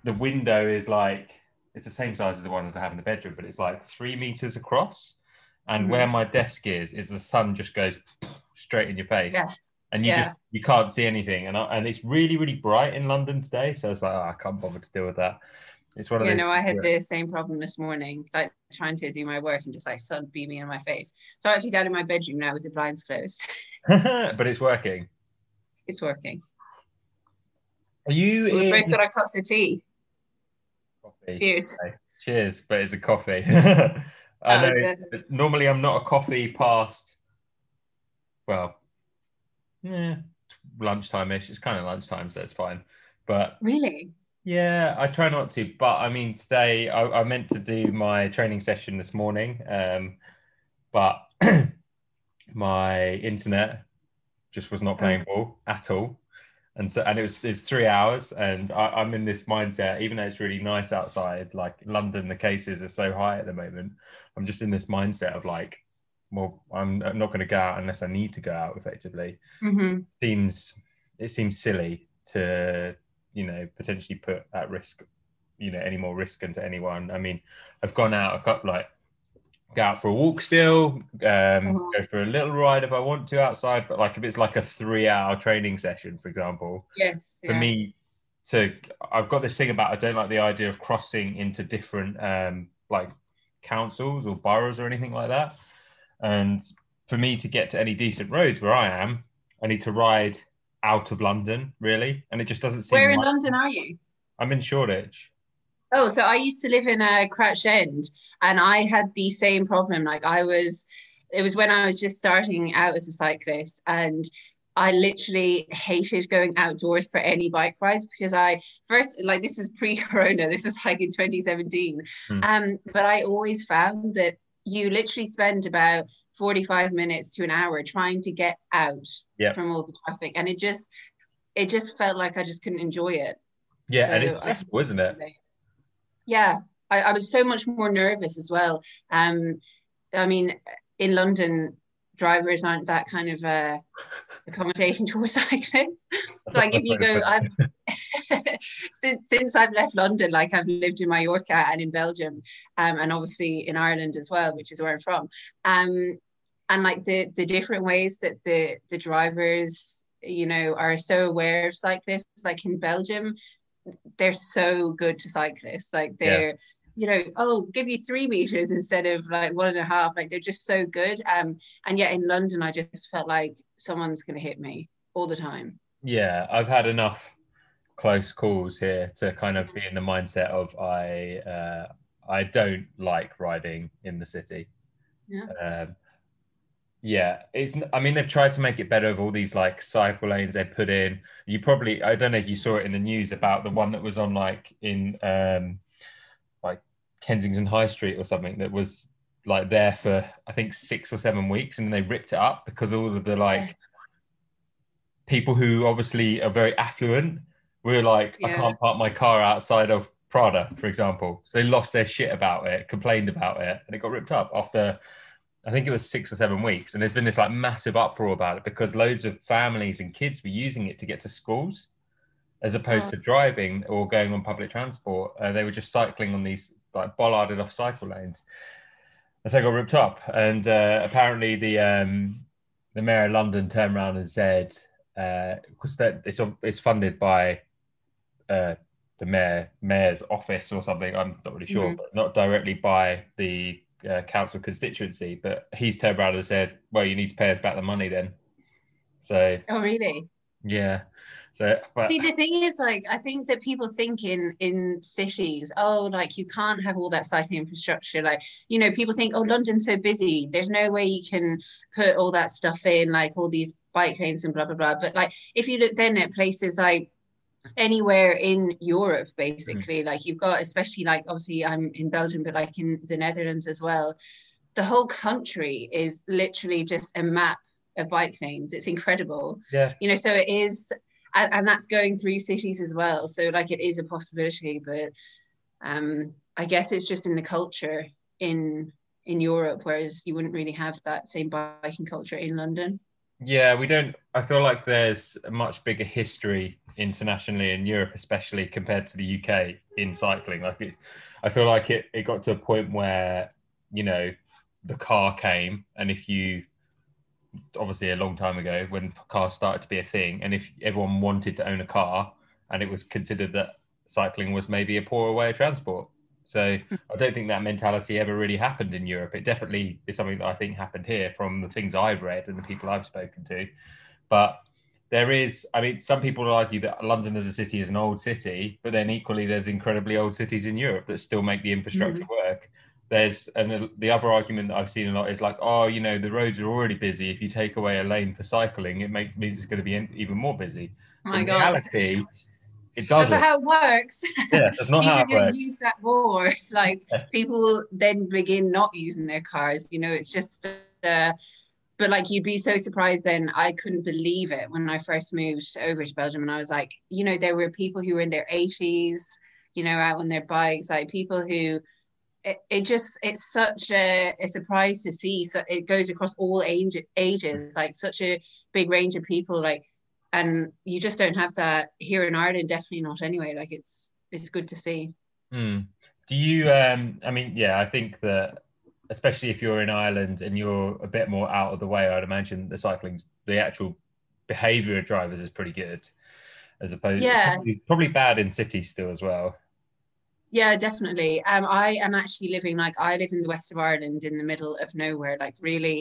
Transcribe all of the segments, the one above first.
the window is like, it's the same size as the one as I have in the bedroom, but it's like 3 meters across. And where Mhm. my desk is the sun just goes straight in your face, Yeah, and yeah. you can't see anything. And it's really really bright in London today, so it's like, oh, I can't bother to deal with that. It's one of You those know, I things had where the same problem this morning, like trying to do my work and just like sun beaming in my face. So I'm actually down in my bedroom now with the blinds closed. but it's working. It's working. Are you We've both in got our cups of tea. coffee? Cheers. Okay. Cheers, but it's a coffee. I Oh, know is it? normally I'm not a coffee past, well, yeah, lunchtime-ish. It's kind of lunchtime, so it's fine. But Really? yeah, I try not to. But I mean, today I meant to do my training session this morning, but my internet just was not Oh, playing ball at all. And it's 3 hours, and I'm in this mindset, even though it's really nice outside, like London, the cases are so high at the moment. I'm just in this mindset of like, well, I'm not going to go out unless I need to go out effectively. hmm. Seems it seems silly to, potentially put at risk, any more risk into anyone. I mean, I've gone out a couple, like, go out for a walk still, Oh, go for a little ride if I want to outside, but like if it's like a 3 hour training session, for example, yes, for yeah. me to I've got this thing about, I don't like the idea of crossing into different like councils or boroughs or anything like that. And for me to get to any decent roads where I am, I need to ride out of London, really. And it just doesn't seem Where in like London are you? I'm in Shoreditch. Oh, so I used to live in Crouch End, and I had the same problem. It was when I was just starting out as a cyclist, and I literally hated going outdoors for any bike rides because I first, like, this is pre-corona, this is like in 2017. Hmm. But I always found that you literally spend about 45 minutes to an hour trying to get out Yeah. from all the traffic, and it just felt like I just couldn't enjoy it. Yeah. And So it's I can stressful, isn't it? relate. Yeah, I was so much more nervous as well. I mean, in London, drivers aren't that kind of accommodating towards cyclists. That's not Like the if best you way to go, put I've it. since I've left London, like I've lived in Mallorca and in Belgium, and obviously in Ireland as well, which is where I'm from. Um, and like the different ways that the drivers, you know, are so aware of cyclists. Like in Belgium, they're so good to cyclists. Like Yeah. they're, you know, oh, give you 3 meters instead of like 1.5. Like they're just so good. And yet in London, I just felt like someone's gonna hit me all the time. Yeah. I've had enough close calls here to kind of be in the mindset of I don't like riding in the city. Yeah. Um, yeah, I mean, they've tried to make it better with all these like cycle lanes they put in. You probably, I don't know if you saw it in the news about the one that was on like in like Kensington High Street or something, that was like there for I think 6 or 7 weeks, and then they ripped it up because all of the Yeah. like people who obviously are very affluent were like, I Yeah. can't park my car outside of Prada, for example. So they lost their shit about it, complained about it, and it got ripped up after I think it was 6 or 7 weeks. And there's been this like massive uproar about it because loads of families and kids were using it to get to schools as opposed Oh, to driving or going on public transport. They were just cycling on these like bollarded off cycle lanes. And so it got ripped up. And apparently the mayor of London turned around and said, because it's funded by uh, the mayor's office or something. I'm not really sure, mhm. but not directly by the council constituency. But he's turned around and said, "Well, you need to pay us back the money then." So Oh, really? yeah, so but See, the thing is, like, I think that people think in cities, oh, like you can't have all that cycling infrastructure. Like, you know, people think, oh, London's so busy. There's no way you can put all that stuff in, like all these bike lanes and blah blah blah. But like, if you look then at places like anywhere in Europe, mm, basically, like you've got, especially like obviously I'm in Belgium, but like in the Netherlands as well, the whole country is literally just a map of bike lanes. It's incredible, yeah, you know. So it is, and that's going through cities as well. So like it is a possibility, but I guess it's just in the culture in Europe, whereas you wouldn't really have that same biking culture in London. Yeah, we don't. I feel like there's a much bigger history internationally in Europe, especially compared to the UK in cycling. I feel like it got to a point where, you know, the car came, and if you obviously a long time ago when cars started to be a thing, and if everyone wanted to own a car, and it was considered that cycling was maybe a poorer way of transport. So I don't think that mentality ever really happened in Europe. It definitely is something that I think happened here from the things I've read and the people I've spoken to. But there is, I mean, some people argue that London as a city is an old city, but then equally there's incredibly old cities in Europe that still make the infrastructure Mm. work. And the other argument that I've seen a lot is like, oh, you know, the roads are already busy. If you take away a lane for cycling, it means it's going to be even more busy. Oh But my in God. reality, it That's not doesn't. how it works. Yeah, that's not People how are it going to works. use that more. Like people then begin not using their cars. It's just, but like you'd be so surprised then. I couldn't believe it when I first moved over to Belgium. And I was like, there were people who were in their 80s, out on their bikes, like people who, it's such a surprise to see. So it goes across all ages, like such a big range of people, like, and you just don't have that here in Ireland, definitely not anyway. Like it's good to see. Hmm. Do you, I mean, yeah, I think that especially if you're in Ireland and you're a bit more out of the way, I'd imagine the actual behavior of drivers is pretty good, as opposed Yeah, probably bad in cities still as well. yeah, definitely. I am actually living, like, I live in the west of Ireland in the middle of nowhere, like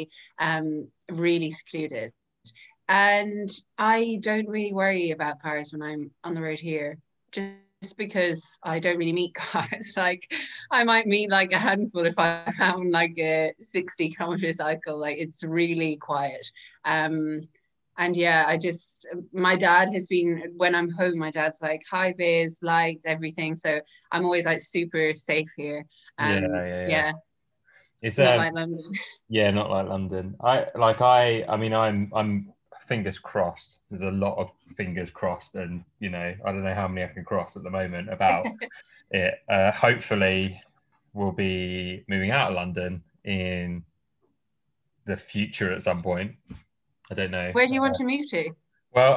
really secluded. And I don't really worry about cars when I'm on the road here, just because I don't really meet cars. Like I might meet like a handful if I'm on like a 60-kilometer cycle. Like it's really quiet. Um, and yeah, my dad has been, when I'm home, my dad's like high vis, lights, everything. So I'm always like super safe here. Yeah, yeah, yeah. Yeah, It's not like London. yeah, not like London. I mean, I'm fingers crossed. There's a lot of fingers crossed, and you know, I don't know how many I can cross at the moment about it. Hopefully, we'll be moving out of London in the future at some point. I don't know. Where do you want to move to? Well,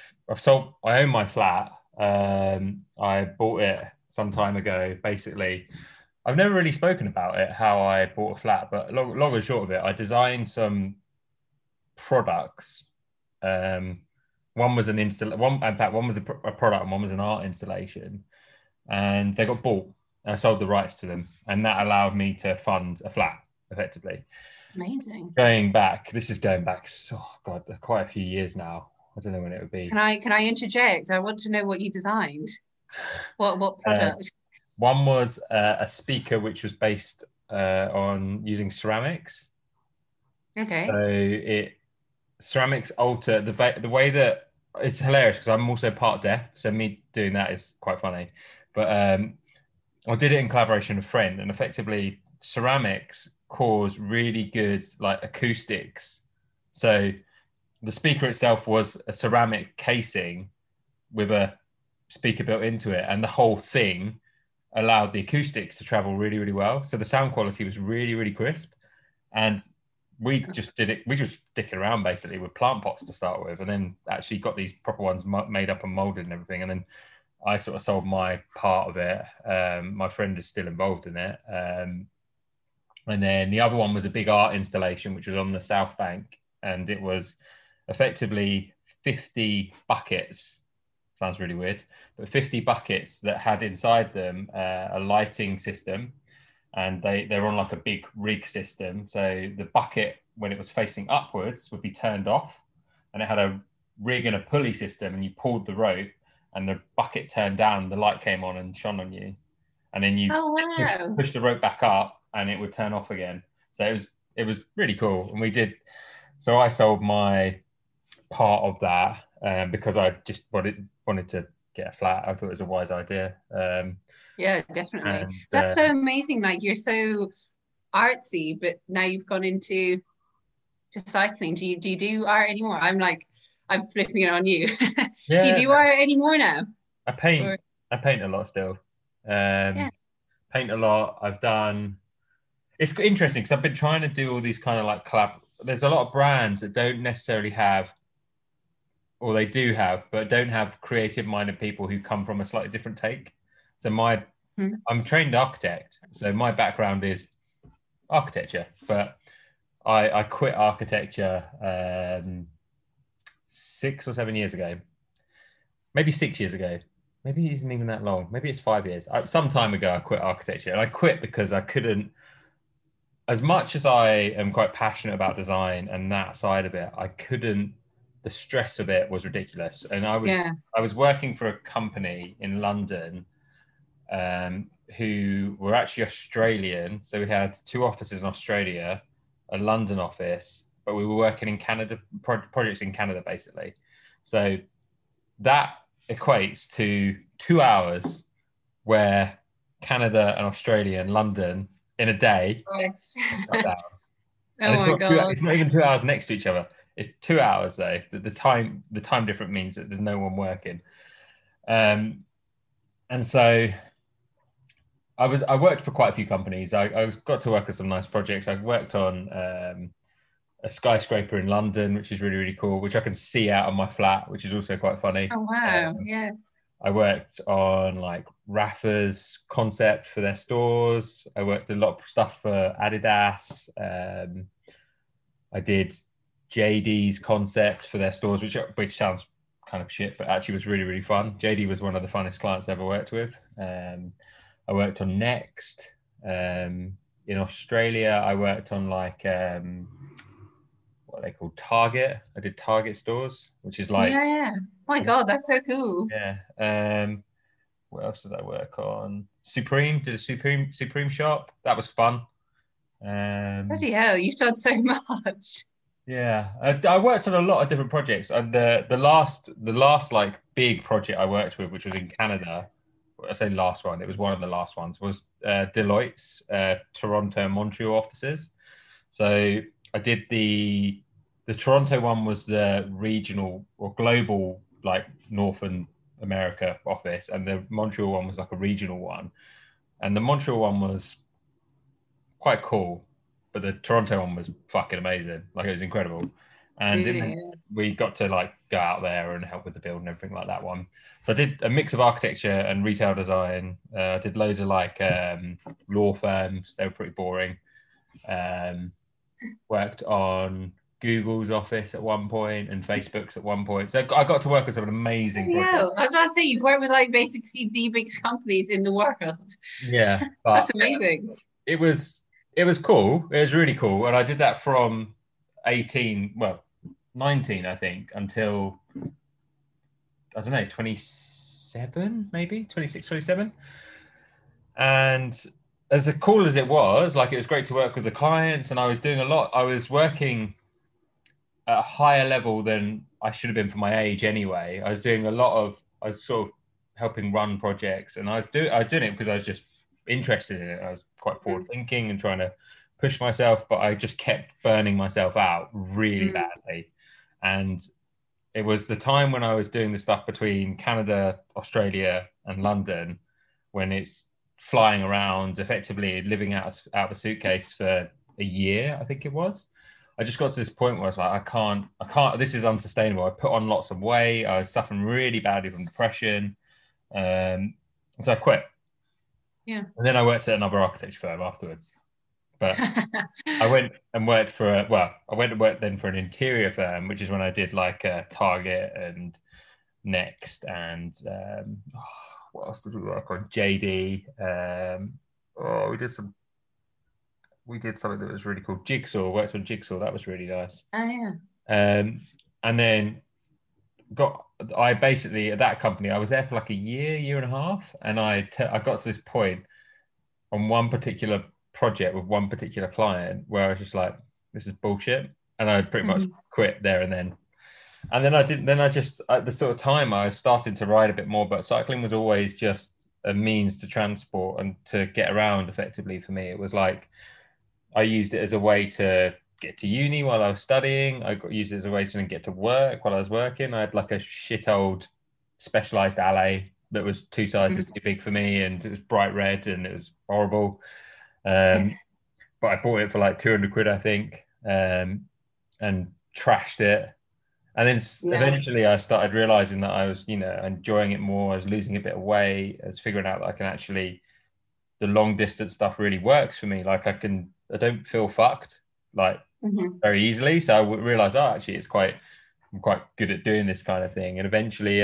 I own my flat. I bought it some time ago. Basically, I've never really spoken about it, how I bought a flat, but long and short of it, I designed some products. Um, one was an one, in fact, one was a product and one was an art installation, and they got bought. I sold the rights to them, and that allowed me to fund a flat effectively. Amazing. This is going back, oh God, quite a few years now. I don't know when it would be. Can I interject? I want to know what you designed. What Uh, product? One was a speaker which was based on using ceramics. So Okay. it ceramics alter the way that it's hilarious because I'm also part deaf, so me doing that is quite funny. But I did it in collaboration with a friend, and effectively ceramics cause really good like acoustics. So the speaker itself was a ceramic casing with a speaker built into it, and the whole thing allowed the acoustics to travel really, really well. So the sound quality was really, really crisp. And we just did it. We just dicking around basically with plant pots to start with, and then actually got these proper ones made up and molded and everything. And then I sort of sold my part of it. My friend is still involved in it. And then the other one was a big art installation, which was on the South Bank, and it was effectively 50 buckets. Sounds really weird, but 50 buckets that had inside them a lighting system, and they're on like a big rig system. So the bucket, when it was facing upwards, would be turned off, and it had a rig and a pulley system, and you pulled the rope, and the bucket turned down, the light came on and shone on you, and then you Oh wow. push the rope back up, and it would turn off again. So it was really cool, and we did. So I sold my part of that because I just wanted to get a flat. I thought it was a wise idea. Yeah, definitely. And That's so amazing. Like you're so artsy, but now you've gone into to cycling. Do you do art anymore? I'm flipping it on you. Do you yeah, do art anymore now? I paint. Or I paint a lot still. yeah. Um, Paint a lot. I've done. It's interesting because I've been trying to do all these kind of like there's a lot of brands that don't necessarily have, or they do have, but don't have creative minded people who come from a slightly different take. So I'm trained architect, so my background is architecture, but I quit architecture 6 or 7 years ago, maybe 6 years ago, maybe it isn't even that long, maybe it's 5 years. Some time ago, I quit architecture, and I quit because I couldn't. As much as I am quite passionate about design and that side of it, I couldn't. The stress of it was ridiculous, and I was working for a company in London who were actually Australian. So we had 2 offices in Australia, a London office, but we were working in Canada, projects in Canada, basically. So that equates to 2 hours where Canada and Australia and London in a day. Right. And Oh my God. it's not even 2 hours next to each other. It's 2 hours though. The time difference means that there's no one working. And so I worked for quite a few companies. I got to work on some nice projects. I worked on a skyscraper in London, which is really, really cool, which I can see out of my flat, which is also quite funny. Oh wow. Yeah. I worked on like Rafa's concept for their stores. I worked a lot of stuff for Adidas. I did JD's concept for their stores, which sounds kind of shit, but actually was really, really fun. JD was one of the funnest clients I ever worked with. I worked on Next. In Australia, I worked on like what are they called? Target. I did Target stores, which is like Yeah. Oh my God, that's so cool. yeah. What else did I work on? Supreme. Did a Supreme shop. That was fun. Bloody hell, you've done so much. Yeah, I worked on a lot of different projects, and the last like big project I worked with, which was in Canada. I say last one. It was one of the last ones. Was Deloitte's Toronto and Montreal offices. So I did the Toronto one was the regional or global like Northern America office, and the Montreal one was like a regional one. And the Montreal one was quite cool, but the Toronto one was fucking amazing. Like it was incredible. And Really? we got to like go out there and help with the build and everything like that one. So I did a mix of architecture and retail design. I did loads of like law firms. They were pretty boring. Worked on Google's office at one point and Facebook's at one point. So I got to work with some amazing projects. I was about to say you've worked with like basically the biggest companies in the world. Yeah, That's amazing. It was cool. It was really cool, and I did that from 19, I think, until I don't know, 27, maybe 26, 27. And as cool as it was, like it was great to work with the clients, and I was doing a lot. I was working at a higher level than I should have been for my age anyway. I was sort of helping run projects, and I was doing it because I was just interested in it. I was quite forward thinking and trying to push myself, but I just kept burning myself out really badly. And it was the time when I was doing the stuff between Canada, Australia, and London, when it's flying around, effectively living out of a suitcase for a year, I think it was. I just got to this point where I was like, I can't, this is unsustainable. I put on lots of weight. I was suffering really badly from depression. So I quit. Yeah. And then I worked at another architecture firm afterwards. But I went and worked then for an interior firm, which is when I did like Target and Next and what else did we work on? JD. We did something that was really cool. Jigsaw. Worked on Jigsaw. That was really nice. Oh yeah. And then I basically at that company I was there for like a year and a half, and I got to this point on one particular project with one particular client where I was just like, this is bullshit, and I pretty much quit there and then. And then at the sort of time I started to ride a bit more, but cycling was always just a means to transport and to get around effectively for me. It was like I used it as a way to get to uni while I was studying. I used it as a way to get to work while I was working. I had like a shit old Specialized Alley that was 2 sizes too big for me, and it was bright red and it was horrible. But I bought it for like 200 quid, I think. and trashed it. And then eventually I started realizing that I was, enjoying it more. I was losing a bit of weight. I was figuring out that I can actually, the long distance stuff really works for me. Like I don't feel fucked like very easily. So I realized, actually I'm quite good at doing this kind of thing. And eventually,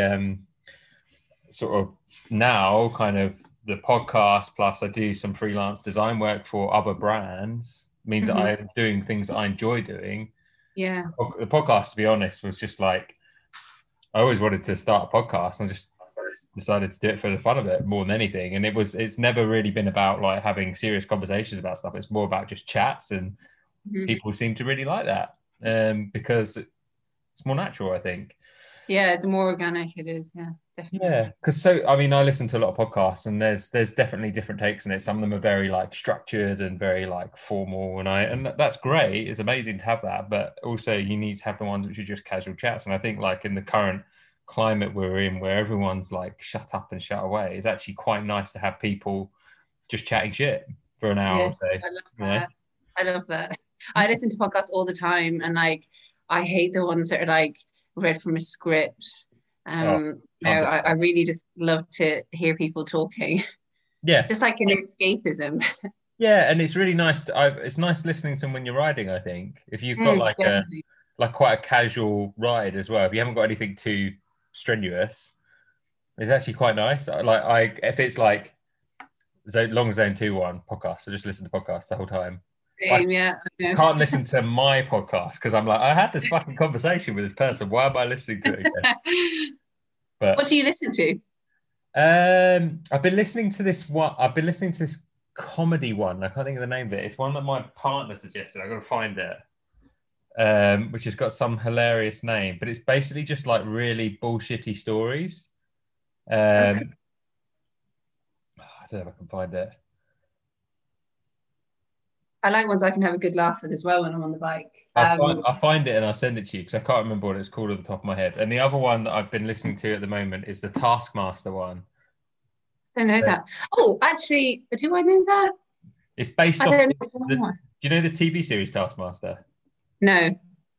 sort of now kind of the podcast, plus I do some freelance design work for other brands, means that I'm doing things that I enjoy doing. Yeah. The podcast, to be honest, was just like, I always wanted to start a podcast and I just decided to do it for the fun of it more than anything. And it's never really been about like having serious conversations about stuff. It's more about just chats, and people seem to really like that because it's more natural, I think. Yeah, the more organic it is. Yeah, definitely. Yeah, because I listen to a lot of podcasts, and there's definitely different takes on it. Some of them are very like structured and very like formal, and that's great. It's amazing to have that, but also you need to have the ones which are just casual chats. And I think like in the current climate we're in, where everyone's like shut up and shut away, it's actually quite nice to have people just chatting shit for an hour. Yes, I love that. I love that. I listen to podcasts all the time, and like I hate the ones that are like read from a script. I really just love to hear people talking. Yeah, just like an escapism. Yeah, and it's really nice. It's nice listening to them when you're riding. I think if you've got like quite a casual ride as well, if you haven't got anything too strenuous, it's actually quite nice. If it's like Long Zone 2-1 podcast, I just listen to podcasts the whole time. Same, I can't listen to my podcast because I'm like, I had this fucking conversation with this person. Why am I listening to it again? But what do you listen to? I've been listening to this one. I've been listening to this comedy one. I can't think of the name of it. It's one that my partner suggested. I've got to find it. Which has got some hilarious name, but it's basically just like really bullshitty stories. I don't know if I can find it. I like ones I can have a good laugh with as well when I'm on the bike. I'll find it and I'll send it to you because I can't remember what it's called at the top of my head. And the other one that I've been listening to at the moment is the Taskmaster one. I don't know that. Oh, actually, do I know that? It's based off. Do you know the TV series Taskmaster? No.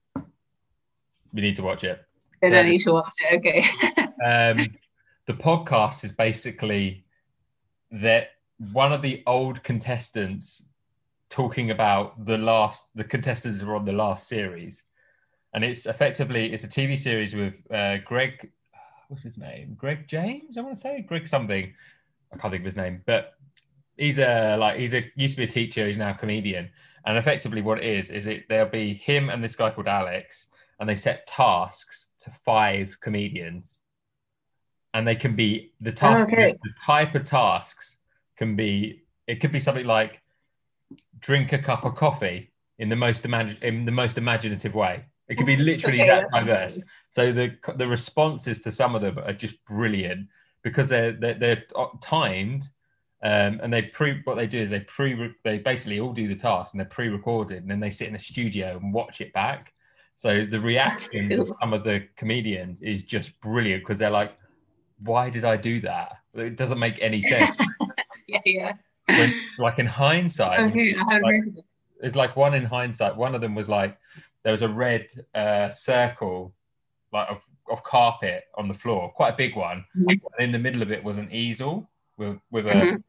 We need to watch it. I don't need to watch it. Okay. The podcast is basically that one of the old contestants talking about the contestants who are on the last series, and it's a TV series with Greg, what's his name? Greg James, I want to say Greg something. I can't think of his name, but he's used to be a teacher. He's now a comedian, and effectively what it is there'll be him and this guy called Alex, and they set tasks to 5 comedians, and they can be the type of tasks can be. It could be something like drink a cup of coffee in the most imaginative way. It could be literally that diverse. So the responses to some of them are just brilliant because they're timed, and what they do is they basically all do the task and they're pre-recorded, and then they sit in a studio and watch it back. So the reactions of some of the comedians is just brilliant because they're like, why did I do that? It doesn't make any sense. Yeah. When, like in hindsight, it's like one in hindsight. One of them was like there was a red circle like of carpet on the floor, quite a big one. And in the middle of it was an easel with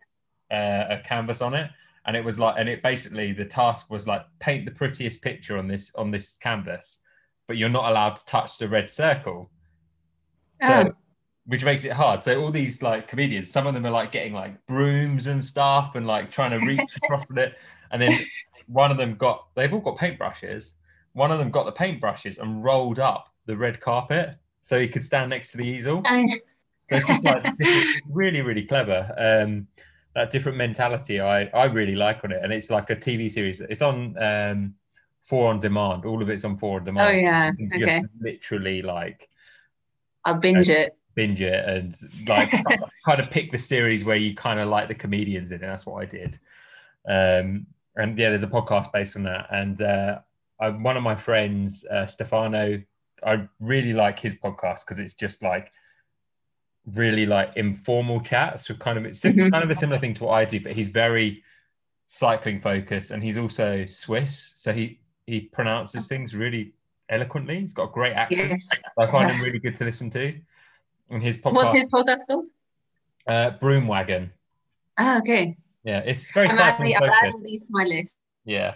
a canvas on it, and it was like, and it basically the task was like paint the prettiest picture on this canvas, but you're not allowed to touch the red circle. So. Which makes it hard. So all these like comedians, some of them are like getting like brooms and stuff and like trying to reach across with it. And then one of them they've all got paintbrushes. One of them got the paintbrushes and rolled up the red carpet so he could stand next to the easel. So it's just like really, really clever. That different mentality I really like on it. And it's like a TV series. It's on 4 on demand. All of it's on 4 on demand. Oh yeah. Okay. Just literally like I'll binge it and like kind of pick the series where you kind of like the comedians in it. That's what I did. And yeah, there's a podcast based on that. And one of my friends, Stefano, I really like his podcast because it's just like really like informal chats with kind of a similar thing to what I do, but he's very cycling focused and he's also Swiss. So he pronounces things really eloquently. He's got a great accent. Yes. I find him really good to listen to. And his podcast, What's his podcast called? Broomwagon. Ah, okay. Yeah, it's very I'm cycling adding focused. all these to my list. Yeah.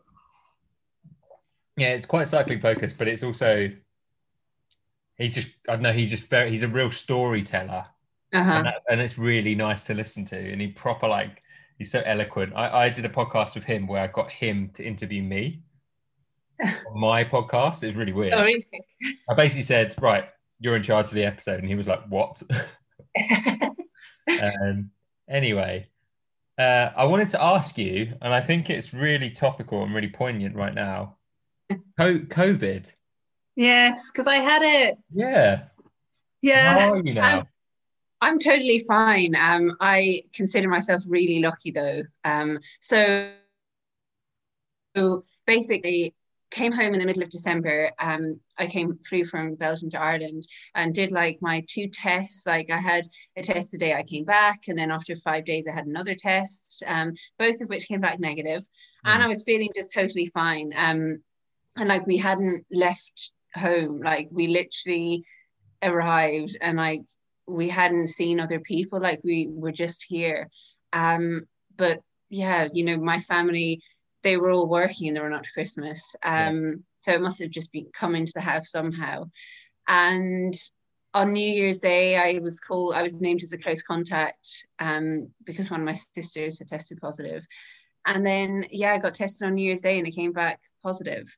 Yeah, it's quite cycling focused, but it's also he's a real storyteller. And it's really nice to listen to. And he's so eloquent. I did a podcast with him where I got him to interview me on my podcast. It's really weird. Oh, really? I basically said, right, you're in charge of the episode. And he was like, what? Anyway, I wanted to ask you, and I think it's really topical and really poignant right now. COVID. Yes, because I had it. Yeah. Yeah. How are you now? I'm totally fine. I consider myself really lucky though. So basically came home in the middle of December. I came through from Belgium to Ireland and did like my 2 tests. Like I had a test the day I came back, and then after 5 days I had another test, both of which came back negative. And I was feeling just totally fine. And like we hadn't left home, like we literally arrived and like we hadn't seen other people, like we were just here. But yeah, you know, my family, they were all working and they were not Christmas. So it must have just been come into the house somehow. And on New Year's Day, I was named as a close contact because one of my sisters had tested positive. And then, yeah, I got tested on New Year's Day and it came back positive.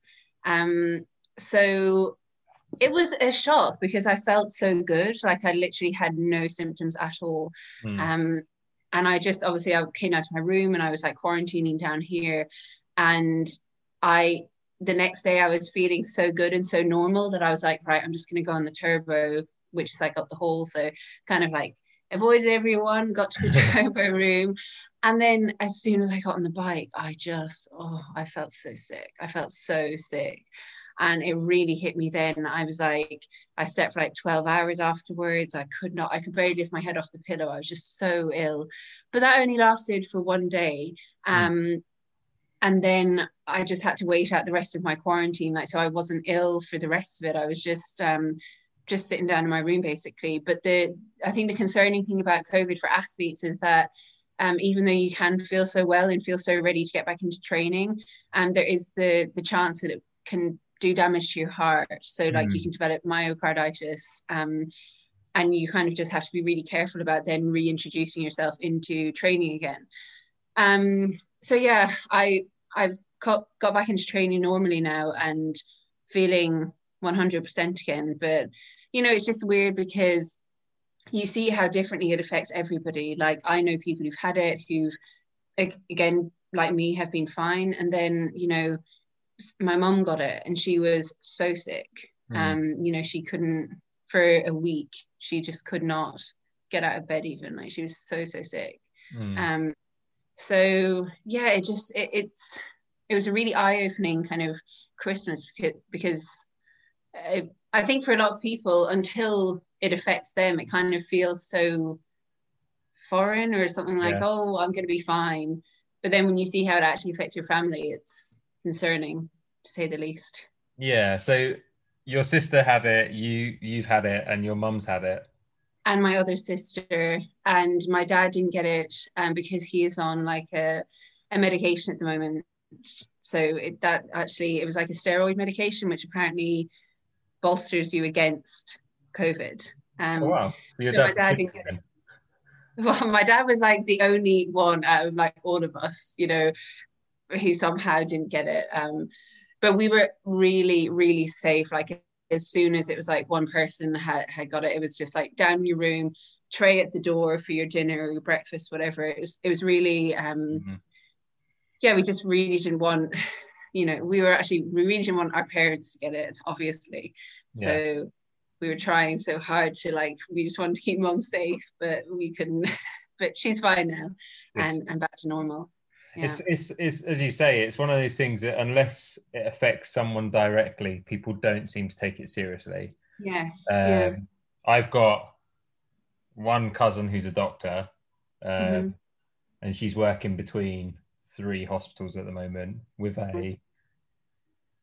So it was a shock because I felt so good. Like I literally had no symptoms at all. And I just, obviously I came out of my room and I was like quarantining down here. And the next day I was feeling so good and so normal that I was like, right, I'm just going to go on the turbo, which is like up the hole. So kind of like avoided everyone, got to the turbo room. And then as soon as I got on the bike, I felt so sick. I felt so sick. And it really hit me then. I was like, I slept for like 12 hours afterwards. I could barely lift my head off the pillow. I was just so ill. But that only lasted for 1 day. And then I just had to wait out the rest of my quarantine. Like, so I wasn't ill for the rest of it. I was just sitting down in my room basically. But I think the concerning thing about COVID for athletes is that even though you can feel so well and feel so ready to get back into training, there is the chance that it can do damage to your heart. So like you can develop myocarditis, and you kind of just have to be really careful about then reintroducing yourself into training again. So yeah, I've got back into training normally now and feeling 100% again. But you know, it's just weird because you see how differently it affects everybody. Like I know people who've had it who've, again, like me, have been fine. And then, you know, my mum got it and she was so sick. You know, she couldn't, for a week, she just could not get out of bed even. Like she was so sick. So yeah, it was a really eye-opening kind of Christmas because I think for a lot of people, until it affects them, it kind of feels so foreign or something like, oh, I'm going to be fine. But then when you see how it actually affects your family, it's concerning to say the least. Yeah. So your sister had it, you've had it, and your mum's had it. And my other sister, and my dad didn't get it because he is on like a medication at the moment. So it was like a steroid medication, which apparently bolsters you against COVID. Oh, wow. So your my dad didn't get it. Well, my dad was like the only one out of like all of us, you know, who somehow didn't get it. But we were really, really safe. Like as soon as it was like one person had got it, it was just like down your room, tray at the door for your dinner, your breakfast, whatever. It was really, yeah, we just really didn't want, you know, we really didn't want our parents to get it, obviously. So we were trying so hard to we just wanted to keep mum safe, but we couldn't. But she's fine now and back to normal. Yeah. It's as you say, it's one of those things that unless it affects someone directly, people don't seem to take it seriously. Yes. I've got one cousin who's a doctor, and she's working between 3 hospitals at the moment with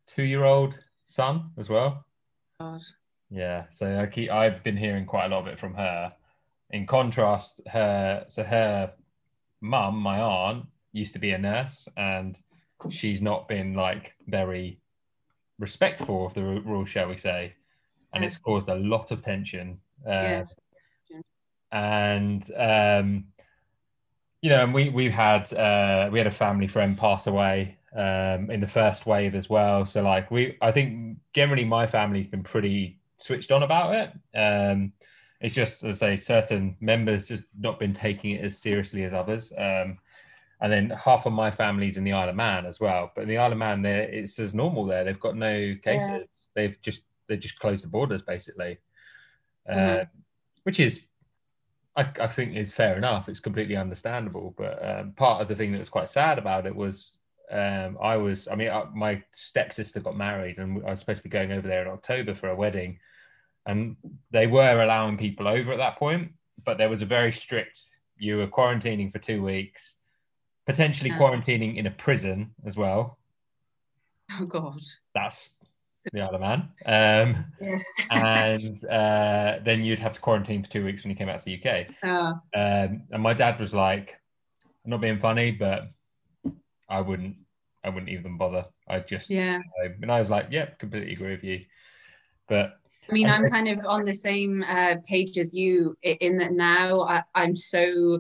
2-year-old son as well. God. Yeah, so I've been hearing quite a lot of it from her. In contrast, her mum, my aunt, used to be a nurse, and she's not been like very respectful of the rules, shall we say, and Yeah. it's caused a lot of tension. Yes. And you know, and we had a family friend pass away in the first wave as well. So like I think generally my family's been pretty switched on about it. It's just, as I say, certain members have not been taking it as seriously as others. And then half of my family's in the Isle of Man as well. But in the Isle of Man, there it's as normal there. They've got no cases. Yeah. They've just closed the borders basically, Uh-huh. which is I think is fair enough. It's completely understandable. But part of the thing that was quite sad about it was my stepsister got married and I was supposed to be going over there in October for a wedding. And they were allowing people over at that point, but there was a very strict, you were quarantining for 2 weeks, potentially Yeah. quarantining in a prison as well. Oh God. That's the Isle of Man. Yeah. And then you'd have to quarantine for 2 weeks when you came out to the UK. Oh. And my dad was like, I'm not being funny, but I wouldn't even bother. I'd just, Yeah. and I was like, yeah, completely agree with you. But I mean, I'm kind of on the same page as you in that now I'm so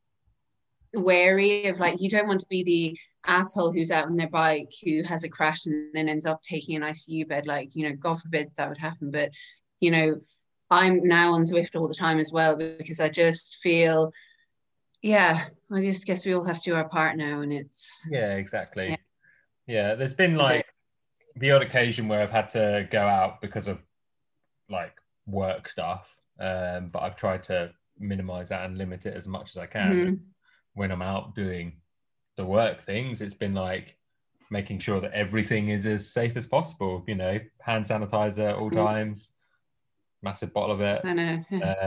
wary of, like, you don't want to be the asshole who's out on their bike who has a crash and then ends up taking an ICU bed. Like, you know, God forbid that would happen. But, you know, I'm now on Zwift all the time as well because I just feel, yeah, I just guess we all have to do our part now. And it's, yeah, exactly. Yeah, there's been a bit, like the odd occasion where I've had to go out because of like work stuff, but I've tried to minimize that and limit it as much as I can. When I'm out doing the work things, it's been like making sure that everything is as safe as possible. You know, hand sanitizer at all times, massive bottle of it, I know.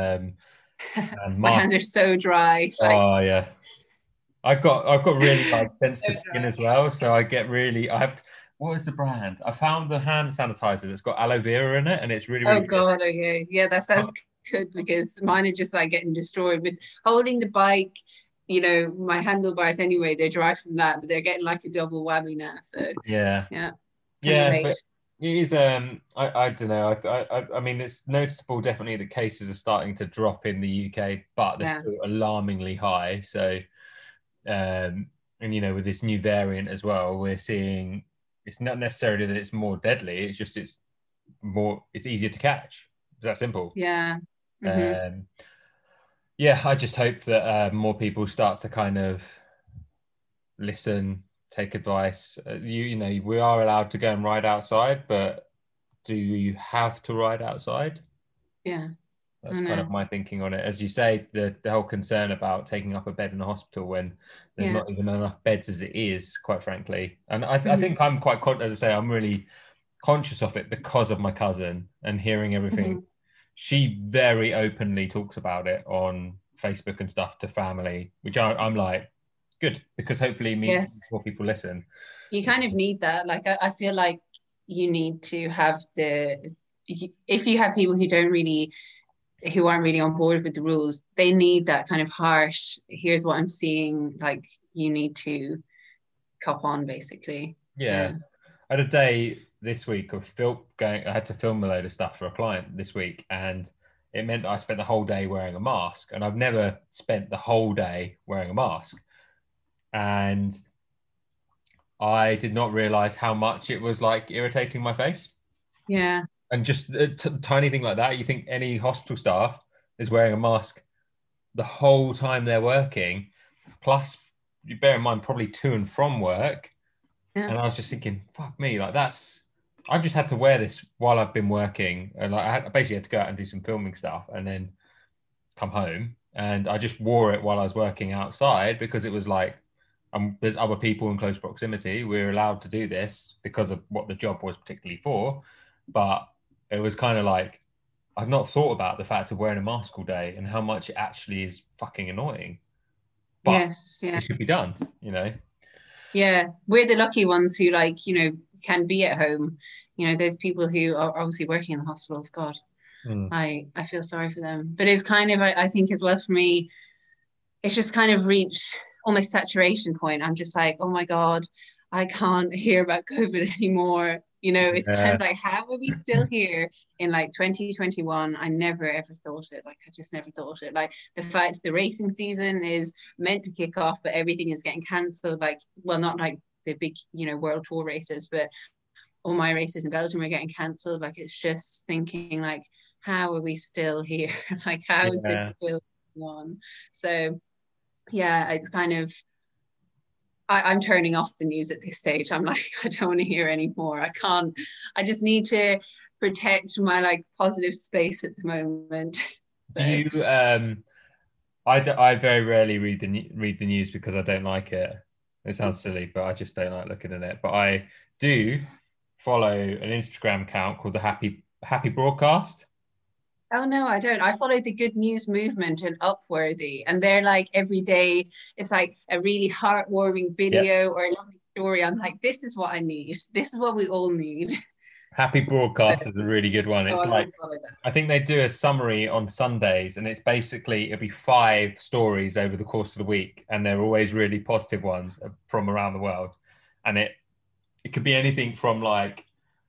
and My mask. hands are so dry. Like, Oh yeah, I've got really like so sensitive skin dry. as well, so I have. What is the brand? I found the hand sanitizer that's got aloe vera in it, and it's really, Oh really good. God, okay. Yeah, that sounds good because mine are just like getting destroyed with holding the bike. You know, my handlebars anyway, they're dry from that, but they're getting like a double whammy now. So Yeah, yeah, can yeah, relate. but it is. I don't know. I mean, it's noticeable definitely that cases are starting to drop in the UK, but they're Yeah. still alarmingly high. So, and you know, with this new variant as well, we're seeing it's not necessarily that it's more deadly. It's just it's easier to catch. It's that simple. Yeah. Mm-hmm. Um, yeah, I just hope that more people start to kind of listen, take advice. You know, we are allowed to go and ride outside, but do you have to ride outside? Yeah. That's I kind of know. my thinking on it. As you say, the whole concern about taking up a bed in a hospital when there's Yeah. not even enough beds as it is, quite frankly. And I Mm-hmm. think I'm quite, as I say, I'm really conscious of it because of my cousin and hearing everything. Mm-hmm. She very openly talks about it on Facebook and stuff to family, which I'm like, good, because hopefully Yes. more people listen. You kind of need that. Like, I feel like you need to have if you have people who aren't really on board with the rules, they need that kind of harsh, here's what I'm seeing, like, you need to cop on basically. Yeah. So I had a day this week of I had to film a load of stuff for a client this week, and it meant that I spent the whole day wearing a mask, and I've never spent the whole day wearing a mask. And I did not realize how much it was like irritating my face. yeah. And just a tiny thing like that, you think any hospital staff is wearing a mask the whole time they're working, plus you bear in mind probably to and from work. Yeah. And I was just thinking, fuck me, like I've just had to wear this while I've been working, and like I basically had to go out and do some filming stuff, and then come home, and I just wore it while I was working outside because it was like, there's other people in close proximity. We're allowed to do this because of what the job was particularly for, but it was kind of like I've not thought about the fact of wearing a mask all day and how much it actually is fucking annoying, but Yes. Yeah. it should be done, you know. Yeah, we're the lucky ones who like, can be at home. There's people who are obviously working in the hospitals. God, Mm. I feel sorry for them. But it's kind of, I think as well for me, it's just kind of reached almost saturation point. I'm just like, oh my God, I can't hear about COVID anymore. It's kind Yeah. of like, how are we still here in like 2021? I never ever thought it. Like, I just never thought it. Like, the fact the racing season is meant to kick off, but everything is getting cancelled. Like, well, not like the big, world tour races, but all my races in Belgium are getting cancelled. Like, it's just thinking, like, how are we still here? Like, how is this Yeah. still going on? So, yeah, it's kind of I'm turning off the news at this stage. I'm like, I don't want to hear anymore. I can't. I just need to protect my like positive space at the moment. Do So you I very rarely read the news because I don't like it. It sounds silly, but I just don't like looking at it. But I do follow an Instagram account called the Happy Broadcast. oh no, I don't. I follow the Good News Movement and Upworthy, and they're like every day. It's like a really heartwarming Yep. video or a lovely story. I'm like, this is what I need. This is what we all need. Happy Broadcast is a really good one. So It's I like will follow that. I think they do a summary on Sundays, and it's basically it'll be 5 stories over the course of the week, and they're always really positive ones from around the world. And it could be anything from like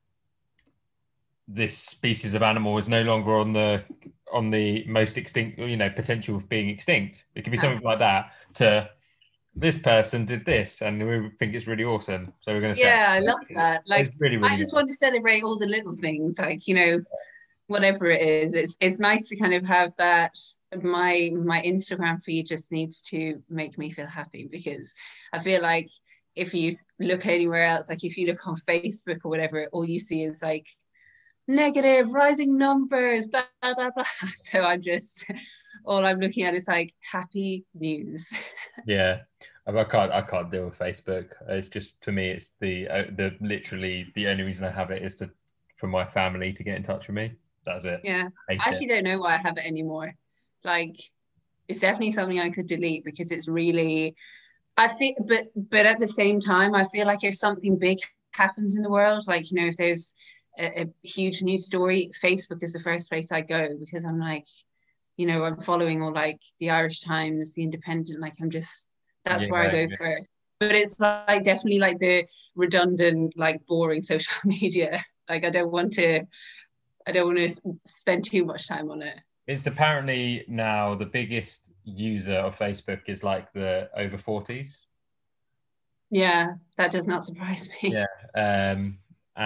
this species of animal is no longer on the most extinct, potential of being extinct. It could be Ah, something like that to this person did this, and we think it's really awesome. So we're going to share. yeah, I love that. Like, It's really, I really just good. want to celebrate all the little things. Like, whatever it is, it's nice to kind of have that. My Instagram feed just needs to make me feel happy, because I feel like if you look anywhere else, like if you look on Facebook or whatever, all you see is like negative rising numbers, blah blah blah. So I'm just all I'm looking at is like happy news. Yeah. I can't deal with Facebook. It's just for me, it's the literally the only reason I have it is to for my family to get in touch with me. That's it. Yeah, I I hate it. actually don't know why I have it anymore. Like, it's definitely something I could delete, because it's really, I feel, but at the same time, I feel like if something big happens in the world, like, if there's a huge news story, Facebook is the first place I go, because I'm like, I'm following all like the Irish Times, the Independent, like I'm just, that's where I Yeah, go first. But it's like definitely like the redundant, like boring social media. Like, I don't want to spend too much time on it. it's apparently now the biggest user of Facebook is like the over 40s. Yeah, that does not surprise me. Yeah. Um,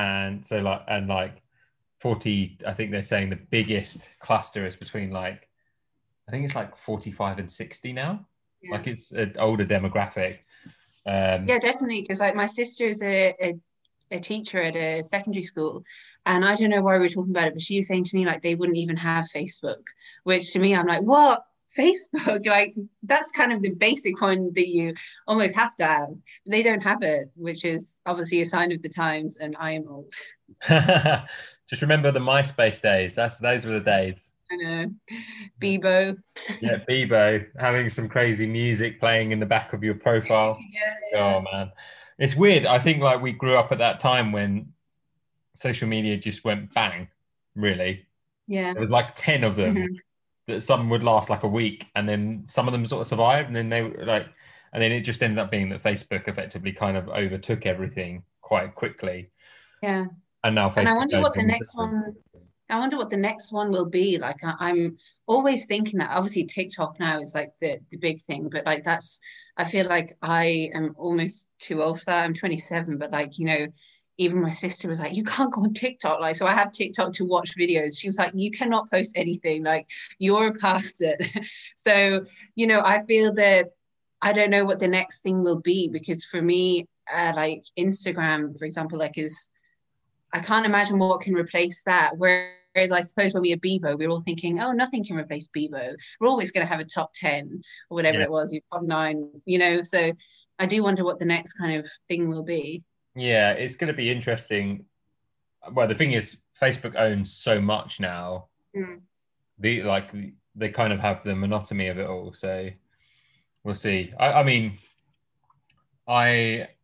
and 40, I think they're saying the biggest cluster is between like, I think it's like 45 and 60 now. Yeah. Like it's an older demographic. Um, Yeah, definitely. Because like my sister's a teacher at a secondary school, and I don't know why we're talking about it, but she was saying to me like they wouldn't even have Facebook, which to me I'm like, what? Facebook? Like, that's kind of the basic one that you almost have to have. They don't have it, which is obviously a sign of the times, and I am old. just remember the MySpace days. Those were the days. I know. Bebo. Yeah, Bebo having some crazy music playing in the back of your profile. Yeah, yeah. Oh man, it's weird. I think like we grew up at that time when social media just went bang. Really, Yeah. there was like 10 of them Mhm. that some would last like a week, and then some of them sort of survived, and then they were like, and then it just ended up being that Facebook effectively kind of overtook everything quite quickly, Yeah. and now And Facebook owns everything. I wonder what the next one will be. Like, I'm always thinking that obviously TikTok now is like the big thing, but like I feel like I am almost too old for that. I'm 27, but like, even my sister was like, you can't go on TikTok. Like, so I have TikTok to watch videos. She was like, you cannot post anything. Like, you're past it. So, I feel that I don't know what the next thing will be, because for me, like Instagram, for example, like is I can't imagine what can replace that. Whereas I suppose when we had Bebo, we were all thinking, oh, nothing can replace Bebo. We're always going to have a top 10 or whatever Yeah, it was, your top nine, So I do wonder what the next kind of thing will be. yeah, it's going to be interesting. Well, the thing is, Facebook owns so much now. Mm. They kind of have the monotony of it all. So we'll see. I mean, I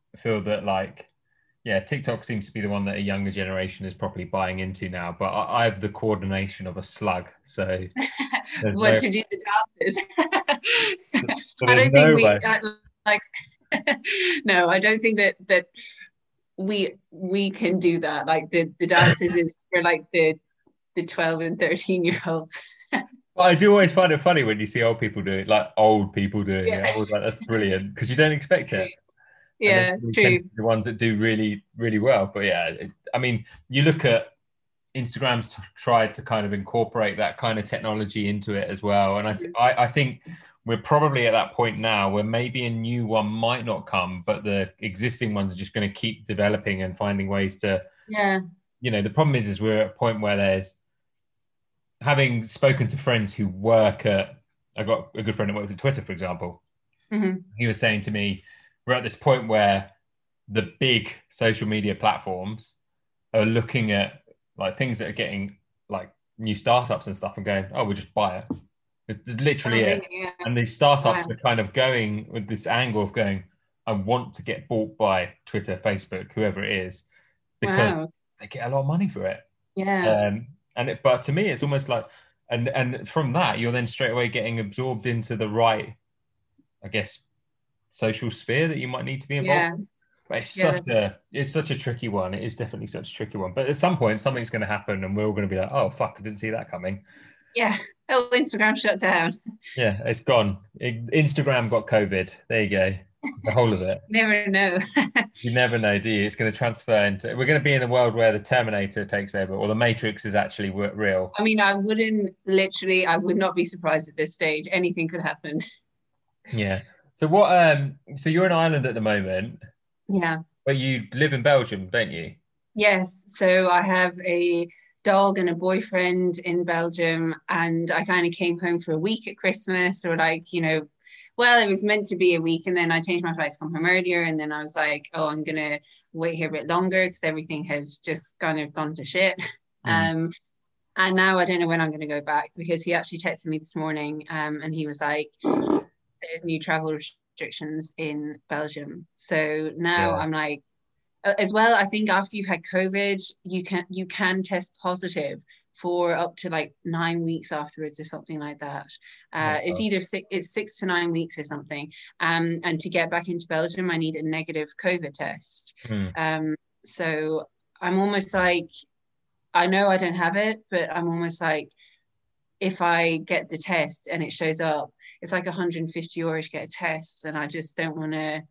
feel that like, yeah, TikTok seems to be the one that a younger generation is probably buying into now. But I have the coordination of a slug, so there's What no, to do the dances. so I there's don't think no we way. like. No, I don't think that we can do that. Like the dances is for like the 12 and 13 year olds. But I do always find it funny when you see old people doing it, like old people doing Yeah, it. I was like, that's brilliant because you don't expect it. And then yeah, we tend true. to be the ones that do really, really well. But yeah, I mean, you look at Instagram's tried to kind of incorporate that kind of technology into it as well. And I think we're probably at that point now where maybe a new one might not come, but the existing ones are just going to keep developing and finding ways to, Yeah. the problem is we're at a point where there's, having spoken to friends who work at, I got a good friend that works at Twitter, for example. Mm-hmm. He was saying to me, we're at this point where the big social media platforms are looking at like things that are getting like new startups and stuff and going, oh, we'll just buy it. It's Oh, literally it. really? Yeah. And these startups Wow. are kind of going with this angle of going, I want to get bought by Twitter, Facebook, whoever it is, because Wow. they get a lot of money for it. Yeah. But to me, it's almost like, and from that, you're then straight away getting absorbed into the right, I guess, social sphere that you might need to be involved Yeah. in. But Yeah. it's such a tricky one. It is definitely such a tricky one. But at some point, something's going to happen, and we're all going to be like, "Oh fuck, I didn't see that coming." Yeah. Oh, Instagram shut down. Yeah, it's gone. Instagram got COVID. There you go. The whole of it. Never know. You never know, do you? It's going to transfer into. We're going to be in a world where the Terminator takes over, or the Matrix is actually real. I mean, I would not be surprised at this stage. Anything could happen. Yeah. So what? So you're in Ireland at the moment, Yeah. but you live in Belgium, don't you? Yes. So I have a dog and a boyfriend in Belgium, and I kind of came home for a week at Christmas, or like, well, it was meant to be a week, and then I changed my flights to come home earlier, and then I was like, oh, I'm gonna wait here a bit longer because everything has just kind of gone to shit. Mm. Um, and now I don't know when I'm going to go back because he actually texted me this morning, and he was like, there's new travel restrictions in Belgium. So now Yeah. I'm like, as well, I think after you've had COVID, you can test positive for up to like 9 weeks afterwards or something like that. Oh, It's God. either 6 to 9 weeks or something. And to get back into Belgium, I need a negative COVID test. Mm. So I'm almost like, I know I don't have it, but I'm almost like, if I get the test and it shows up, it's like 150 euros to get a test, and I just don't want to.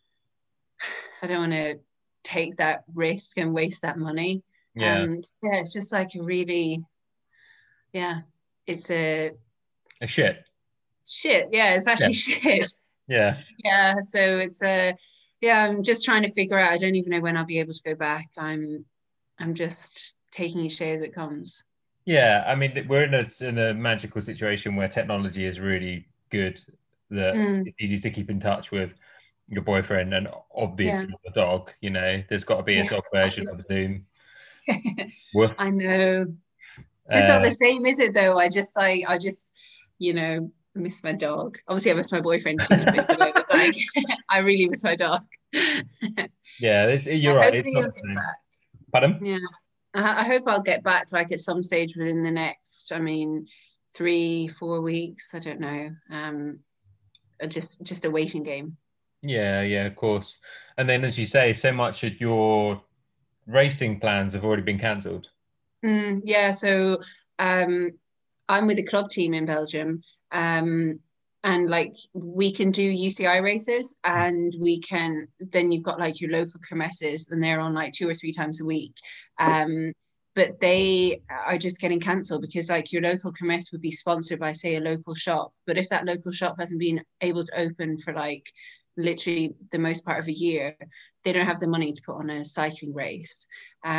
I don't want to take that risk and waste that money. Yeah. Yeah, it's just like a really, yeah, it's a A shit. shit. Yeah, it's Yeah. actually shit. Yeah. Yeah, so it's yeah, I'm just trying to figure out. I don't even know when I'll be able to go back. I'm just taking each day as it comes. Yeah. I mean, we're in a magical situation where technology is really good, that Mm, it's easy to keep in touch with your boyfriend and yeah, obviously the dog. There's got to be a yeah, dog version of obviously. Zoom. Woof. I know. It's just not Uh, the same, is it though? I just, miss my dog. Obviously, I miss my boyfriend too, but I was like, I really miss my dog. yeah, Yeah, you're right. It's hopefully not I'll the get same. back. Pardon? Yeah, I hope I'll get back like at some stage within the next, 3, 4 weeks. I don't know. Just a waiting game. Yeah, yeah, of course. And then, as you say, so much of your racing plans have already been cancelled. Yeah, so um, I'm with a club team in Belgium, and like we can do UCI races, and then you've got like your local kermesses, and they're on like 2 or 3 times a week. But they are just getting cancelled because like your local kermesse would be sponsored by say a local shop, but if that local shop hasn't been able to open for like literally the most part of a year, they don't have the money to put on a cycling race.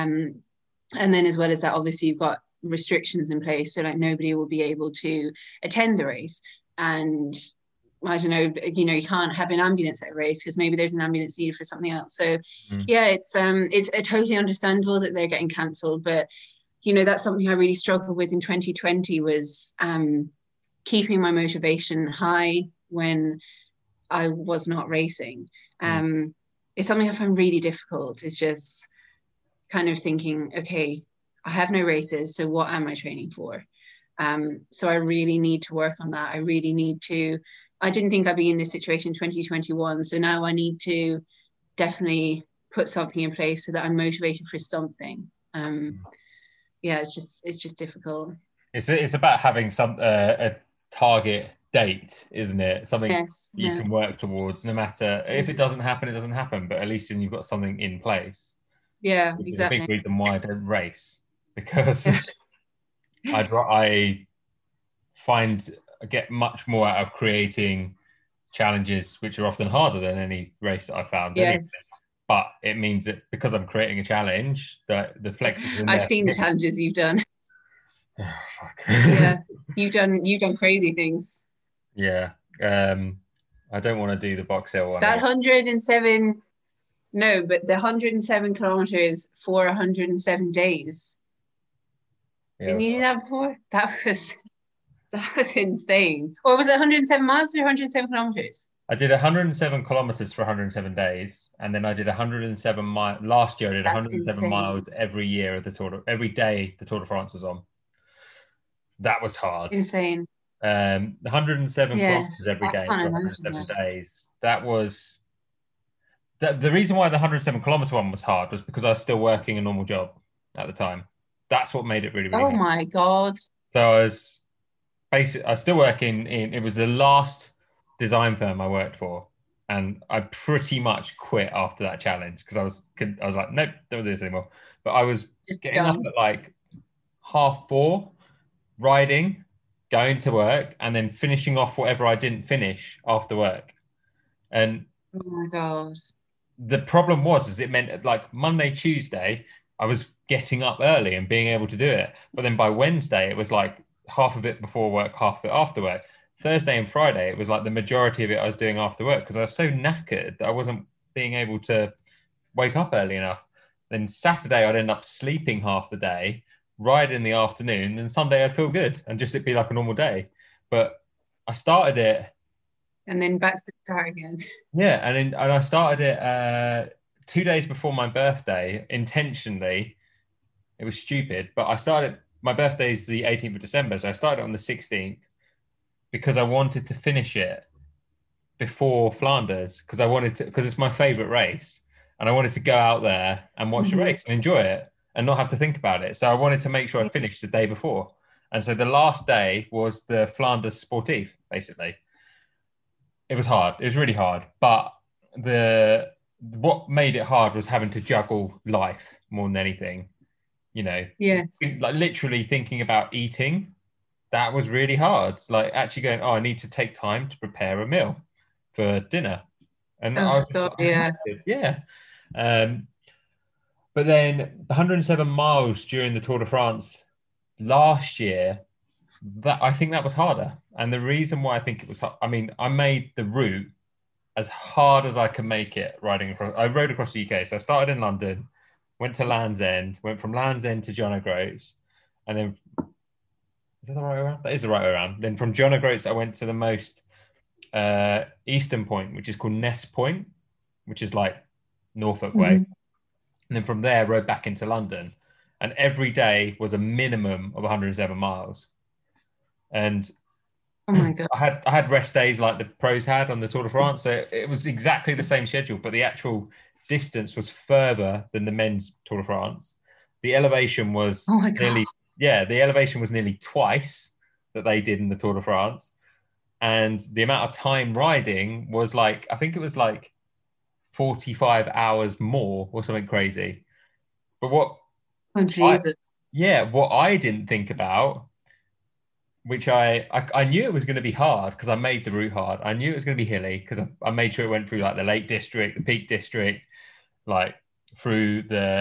And then as well as that, obviously you've got restrictions in place, so like nobody will be able to attend the race. And I don't know, you can't have an ambulance at a race because maybe there's an ambulance needed for something else. So Mm. yeah, it's totally understandable that they're getting cancelled, but that's something I really struggled with in 2020 was keeping my motivation high when I was not racing. Mm. it's something I find really difficult. It's just kind of thinking, okay, I have no races, so what am I training for? So I really need to work on that. I really need to. I didn't think I'd be in this situation 2021, so now I need to definitely put something in place so that I'm motivated for something. Yeah, it's just difficult. It's about having a target date, isn't it? Something Yes, you yeah, can work towards, no matter if it doesn't happen, it doesn't happen. But at least then you've got something in place. yeah, Which is a big exactly. reason why I don't race, because Yeah, I find I get much more out of creating challenges, which are often harder than any race that I found anyway. yes. But it means that because I'm creating a challenge, that the flex is in I've there. seen the challenges you've done. Oh, fuck. Yeah, you've done crazy things. Yeah. I don't want to do the Box Hill one That again. 107, no, but the 107 kilometers for 107 days. Yeah, Didn't you do that before? That was insane. Or was it 107 miles or 107 kilometers? I did 107 kilometers for 107 days, and then I did 107 miles last year. I did That's 107 insane. miles every year of the every day the Tour de France was on. That was hard. Insane. 107 kilometers Yes, every I day can't for imagine 107 that. days. That was the reason why the 107-kilometer one was hard was because I was still working a normal job at the time. That's what made it really, really Oh hard. my God. So I was still working in, it was the last design firm I worked for. And I pretty much quit after that challenge because I was like, nope, don't do this anymore. But I was Just getting up done. at like 4:30, riding, going to work, and then finishing off whatever I didn't finish after work. And Oh my God. the problem is it meant like Monday, Tuesday, I was getting up early and being able to do it. But then by Wednesday, it was like half of it before work, half of it after work. Thursday and Friday, it was like the majority of it I was doing after work because I was so knackered that I wasn't being able to wake up early enough. Then Saturday, I'd end up sleeping half the day, ride in the afternoon, and Sunday I'd feel good and just it'd be like a normal day. But I started it, And then back to the start again. yeah, and I started it 2 days before my birthday intentionally. It was stupid, but I started. My birthday is the 18th of December, so I started on the 16th because I wanted to finish it before Flanders because I wanted to because it's my favorite race and I wanted to go out there and watch the Mhm. race and enjoy it and not have to think about it. So I wanted to make sure I finished the day before. And so the last day was the Flanders Sportif, basically. It was hard. It was really hard. But the what made it hard was having to juggle life more than anything. You know, Yes. like literally thinking about eating. That was really hard. Like actually going, oh, I need to take time to prepare a meal for dinner. And I Oh was just God, like, yeah. yeah. Um, but then the 107 miles during the Tour de France last year, that I think that was harder. And the reason why I think it was, I mean, I made the route as hard as I could make it riding across. I rode across the UK. So I started in London, went to Land's End, went from Land's End to John O'Groats, and then is that the right way around? That is the right way around. Then from John O'Groats, I went to the most eastern point, which is called Ness Point, which is like Norfolk way. Mhm. And then from there, I rode back into London. And every day was a minimum of 107 miles. And Oh my God. I had rest days like the pros had on the Tour de France. So it was exactly the same schedule, but the actual distance was further than the men's Tour de France. The elevation was Oh my God. nearly, yeah, the elevation was nearly twice that they did in the Tour de France. And the amount of time riding was like, I think it was like 45 hours more or something crazy. But Oh I, Jesus. what I didn't think about, which I knew it was going to be hard because I made the route hard. I knew it was going to be hilly because I made sure it went through like the Lake District, the Peak District, like through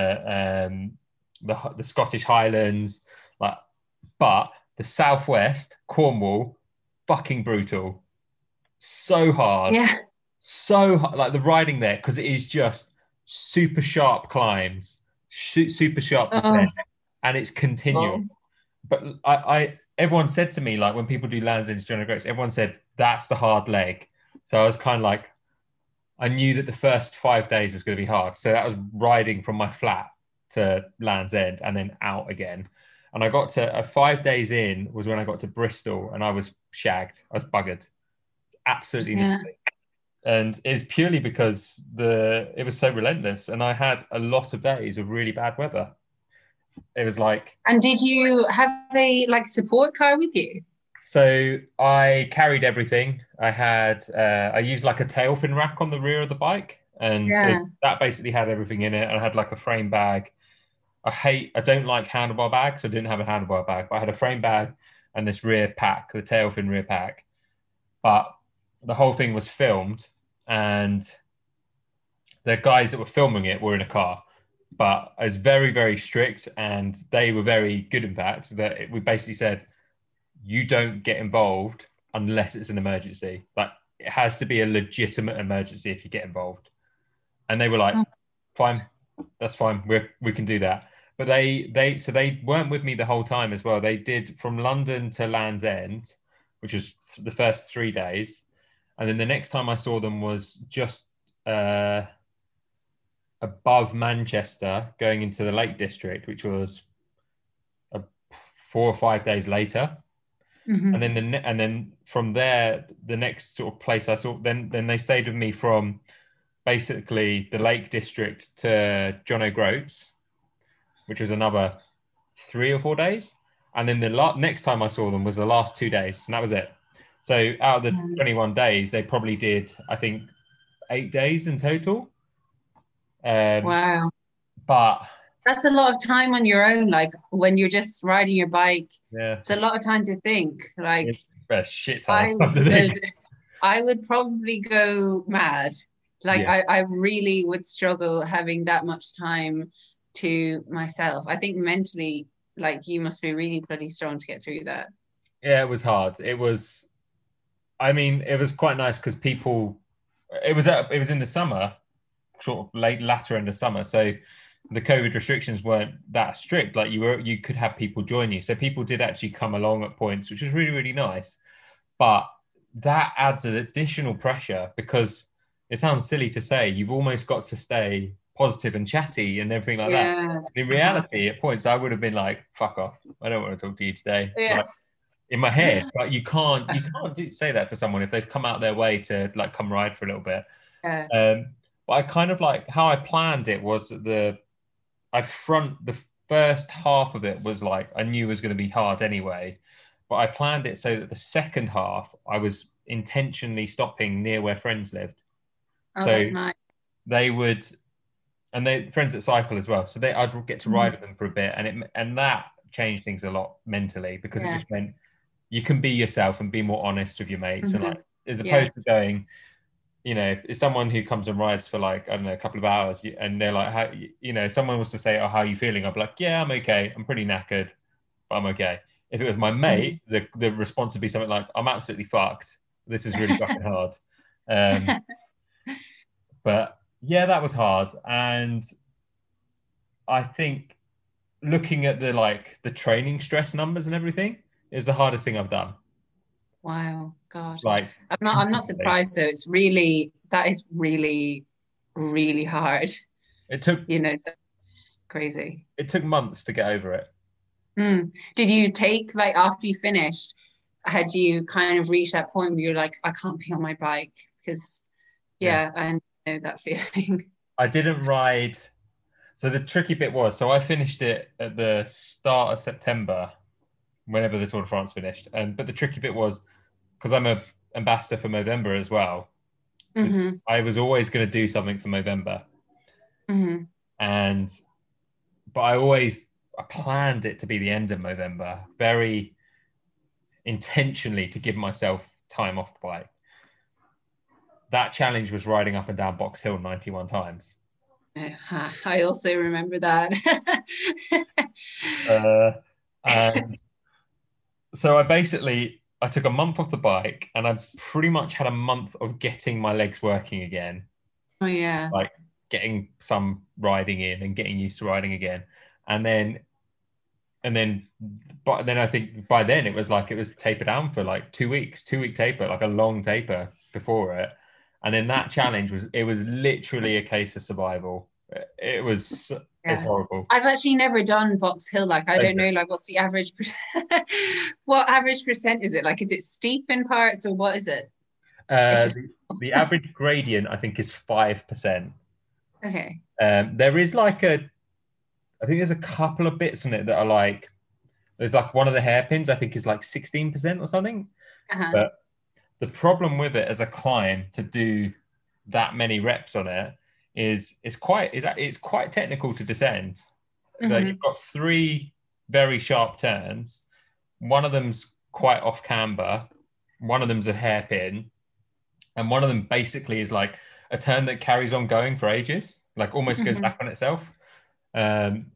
the Scottish Highlands, like. But the Southwest, Cornwall, fucking brutal, so hard, Yeah. so hard. Like the riding there because it is just super sharp climbs, super sharp Oh, descent, and it's continual. well, But everyone said to me, like when people do Land's End to John O'Groats, everyone said that's the hard leg. So I was kind of like, I knew that the first 5 days was going to be hard. So that was riding from my flat to Land's End and then out again. And I got to 5 days in was when I got to Bristol and I was shagged. I was buggered. Absolutely Yeah. nothing. And it's purely because it was so relentless. And I had a lot of days of really bad weather. It was like. And did you have a like support car with you? So I carried everything. I used like a tail fin rack on the rear of the bike. And so Yeah. that basically had everything in it. I had like a frame bag. I don't like handlebar bags. So I didn't have a handlebar bag, but I had a frame bag and this rear pack, the tail fin rear pack. But the whole thing was filmed and the guys that were filming it were in a car. But I was very, very strict and they were very good, in fact, that we basically said, you don't get involved unless it's an emergency. Like it has to be a legitimate emergency if you get involved. And they were like, fine, that's fine. We can do that. But they weren't with me the whole time as well. They did from London to Land's End, which was the first 3 days. And then the next time I saw them was just above Manchester going into the Lake District, which was 4 or 5 days later. Mm-hmm. And then from there, the next sort of place I saw, then they stayed with me from basically the Lake District to John O'Groats, which was another 3 or 4 days. And then the next time I saw them was the last 2 days, and that was it. So out of the 21 days, they probably did, I think, 8 days in total. Wow. But that's a lot of time on your own. Like when you're just riding your bike, yeah, it's a lot of time to think. Like it's a shit ton of time to think. I would probably go mad. Like Yeah. I really would struggle having that much time to myself. I think mentally, like you must be really bloody strong to get through that. Yeah, it was hard. It was quite nice because it was in the summer, sort of latter end of summer. So the COVID restrictions weren't that strict. Like you could have people join you. So people did actually come along at points, which was really, really nice. But that adds an additional pressure because it sounds silly to say you've almost got to stay positive and chatty and everything like that. In reality, at points I would have been like, fuck off. I don't want to talk to you today. Yeah. Like, in my head, but you can't say that to someone if they've come out their way to like come ride for a little bit. Yeah. But I kind of like how I planned it was the first half of it was like I knew it was going to be hard anyway, but I planned it so that the second half I was intentionally stopping near where friends lived. Oh, so that's nice. they would, and they friends that cycle as well. So I'd get to ride with them for a bit, and that changed things a lot mentally because it just meant you can be yourself and be more honest with your mates, and like as opposed to going, you know, it's someone who comes and rides for like, I don't know, a couple of hours and they're like, how, you know, someone was to say, oh, how are you feeling? I'd be like, yeah, I'm okay. I'm pretty knackered, but I'm okay. If it was my mate, the response would be something like, I'm absolutely fucked. This is really fucking hard. But yeah, that was hard. And I think looking at the training stress numbers and everything is the hardest thing I've done. Wow, God. Like I'm not surprised though. That is really, really hard. It took, you know, that's crazy. It took months to get over it. Did you take, like, after you finished, had you kind of reached that point where you're like, I can't be on my bike? Because I know that feeling. I didn't ride. So the tricky bit was, so I finished it at the start of September, whenever the Tour de France finished. But the tricky bit was, because I'm an ambassador for Movember as well, I was always going to do something for Movember. But I planned it to be the end of Movember, very intentionally to give myself time off the bike. That challenge was riding up and down Box Hill 91 times. I also remember that. And so I took a month off the bike and I pretty much had a month of getting my legs working again. Oh yeah. Like getting some riding in and getting used to riding again. But then I think by then it was taper down for like 2 weeks, 2 week taper, like a long taper before it. And then that challenge was literally a case of survival. It's horrible. I've actually never done Box Hill. Like, I don't know, like, what's the average what average percent is it? Like, is it steep in parts or what is it? It's just The average gradient, I think, is 5%. okay. There is like I think there's a couple of bits on it that are like, there's like one of the hairpins, I think, is like 16% or something. But the problem with it as a climb to do that many reps on it is it's quite technical to descend. Like, you've got 3 very sharp turns. One of them's quite off camber. One of them's a hairpin. And one of them basically is like a turn that carries on going for ages, like almost goes back on itself. And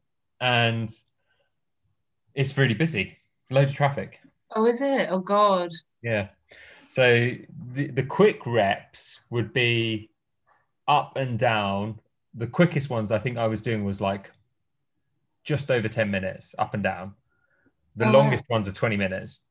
it's really busy, loads of traffic. Oh, is it? Oh, God. Yeah. So the quick reps would be up and down. The quickest ones I think I was doing was like just over 10 minutes up and down. The longest ones are 20 minutes.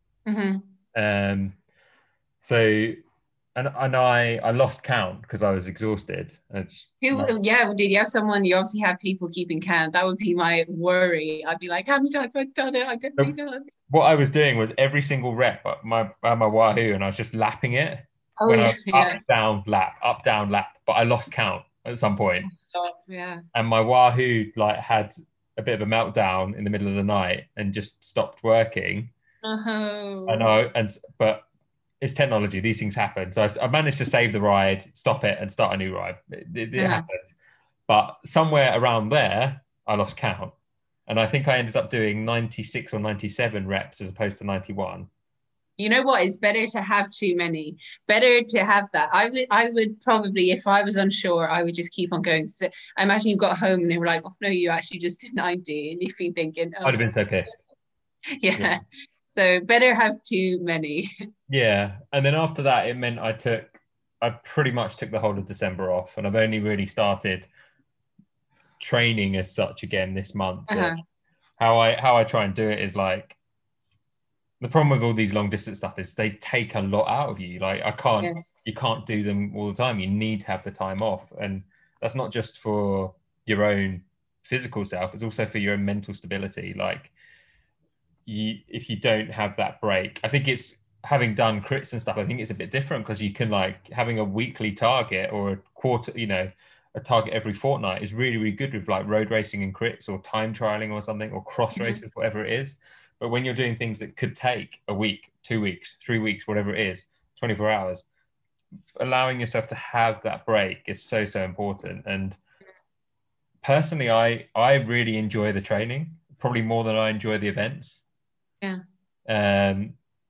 So and I lost count because I was exhausted. Did you have someone? You obviously have people keeping count. That would be my worry. I'd be like, I've done it. I'm definitely done. What I was doing was every single rep, my Wahoo, and I was just lapping it. When I was up, down, lap. But I lost count at some point. And my Wahoo like had a bit of a meltdown in the middle of the night and just stopped working. Oh. I know, but it's technology. These things happen. So I managed to save the ride, stop it, and start a new ride. It happens. But somewhere around there, I lost count. And I think I ended up doing 96 or 97 reps as opposed to 91. You know what? It's better to have too many. Better to have that. I would probably, if I was unsure, I would just keep on going. So I imagine you got home and they were like, oh, no, you actually just did 90. And you'd be thinking, oh. I'd have been so pissed. Yeah. So better have too many. Yeah. And then after that, it meant I pretty much took the whole of December off. And I've only really started training as such again this month. How I try and do it is like, the problem with all these long distance stuff is they take a lot out of you. Like you can't do them all the time. You need to have the time off. And that's not just for your own physical self, it's also for your own mental stability. Like if you don't have that break, I think it's, having done crits and stuff, I think it's a bit different because you can like having a weekly target or a quarter, a target every fortnight is really, really good with like road racing and crits or time trialing or something, or cross races, whatever it is. But when you're doing things that could take a week, 2 weeks, 3 weeks, whatever it is, 24 hours, allowing yourself to have that break is so, so important. And personally, I really enjoy the training, probably more than I enjoy the events. Yeah.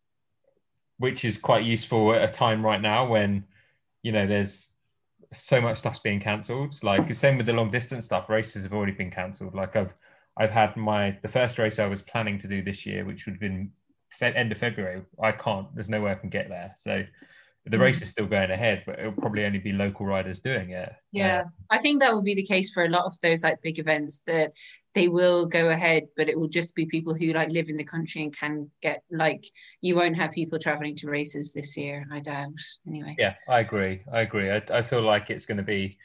Which is quite useful at a time right now when, there's so much stuff's being cancelled. Like the same with the long distance stuff, races have already been cancelled. Like I've had the first race I was planning to do this year, which would have been end of February. There's no way I can get there. So the race is still going ahead, but it'll probably only be local riders doing it. Yeah, I think that will be the case for a lot of those like big events, that they will go ahead, but it will just be people who like live in the country and can get, like, you won't have people traveling to races this year, I doubt. Anyway. Yeah, I agree. I feel like it's going to be,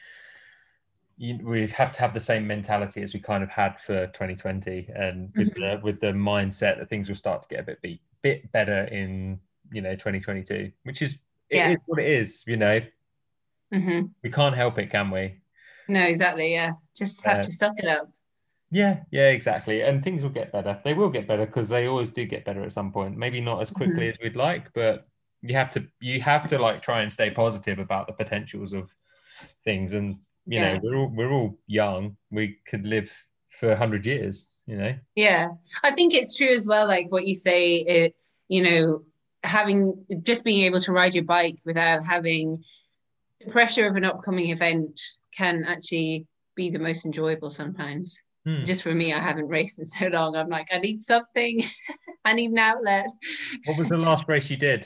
we have to have the same mentality as we kind of had for 2020, and with the mindset that things will start to get a bit better in 2022, which is is what it is. We can't help it, can we? No, exactly. Yeah, just have to suck it up. Yeah, exactly. And things will get better. They will get better because they always do get better at some point. Maybe not as quickly as we'd like, but you have to like try and stay positive about the potentials of things. And we're all young. We could live for 100 years. Yeah, I think it's true as well. Like what you say, having just being able to ride your bike without having the pressure of an upcoming event can actually be the most enjoyable sometimes. Just for me, I haven't raced in so long. I'm like, I need something. I need an outlet. What was the last race you did?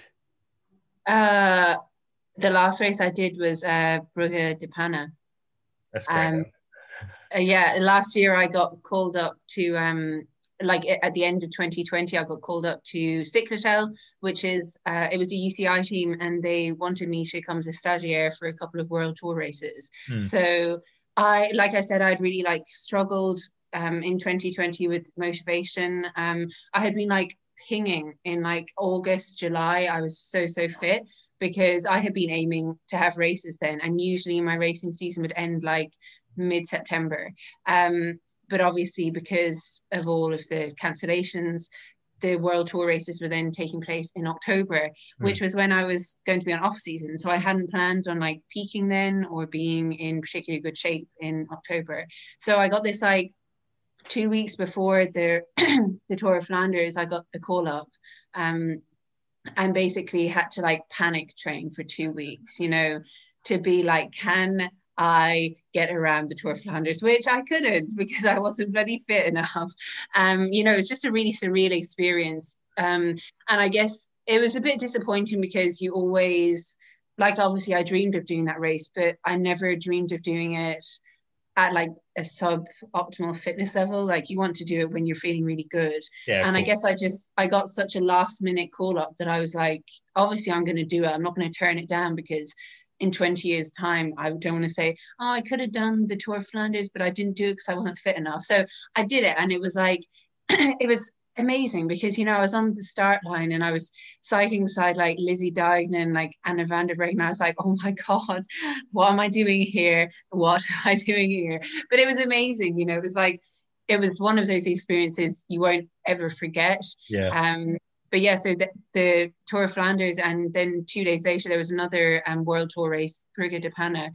The last race I did was Brugge de Panne. That's great. Last year I got called up to like at the end of 2020, I got called up to Cyclotel, which is it was a UCI team, and they wanted me to come as a stagiaire for a couple of world tour races. So like I said, I'd really like struggled in 2020 with motivation. I had been like pinging in like August, July. I was so fit because I had been aiming to have races then, and usually my racing season would end like mid-September. But obviously, because of all of the cancellations, the World Tour races were then taking place in October, which was when I was going to be on off season. So I hadn't planned on like peaking then or being in particularly good shape in October. So I got this like 2 weeks before the the Tour of Flanders, I got a call up, and basically had to like panic train for 2 weeks, you know, to be like, can I get around the Tour of Flanders, which I couldn't because I wasn't bloody fit enough. You know, it was just a really surreal experience. And I guess it was a bit disappointing because you always, like, obviously I dreamed of doing that race, but I never dreamed of doing it at like a sub-optimal fitness level. Like you want to do it when you're feeling really good. Yeah, and cool. I guess I got such a last minute call up that I was like, obviously I'm going to do it. I'm not going to turn it down because in 20 years time, I don't want to say, oh, I could have done the Tour of Flanders, but I didn't do it because I wasn't fit enough. So I did it. And it was like, it was amazing because, you know, I was on the start line and I was cycling beside like Lizzie Deignan, like Anna van der Breggen. I was like, oh my God, what am I doing here? What am I doing here? But it was amazing. You know, it was like, it was one of those experiences you won't ever forget. Yeah. But yeah, so the Tour of Flanders, and then 2 days later there was another World Tour race, Brugge de Panne.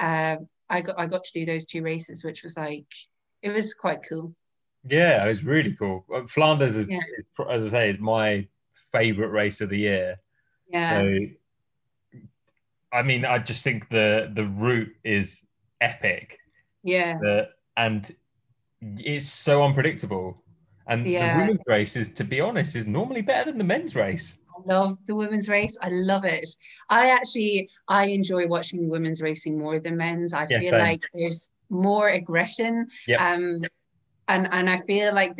I got to do those 2 races, which was like, it was quite cool. Yeah, it was really cool. Flanders is, Yeah. as I say, is my favorite race of the year. Yeah. So, I mean, I just think the route is epic. Yeah. And it's so unpredictable. And the Yeah. women's race is, to be honest, is normally better than the men's race. I love the women's race. I love it. I enjoy watching women's racing more than men's. I Yeah, feel same. like there's more aggression. Yep. And I feel like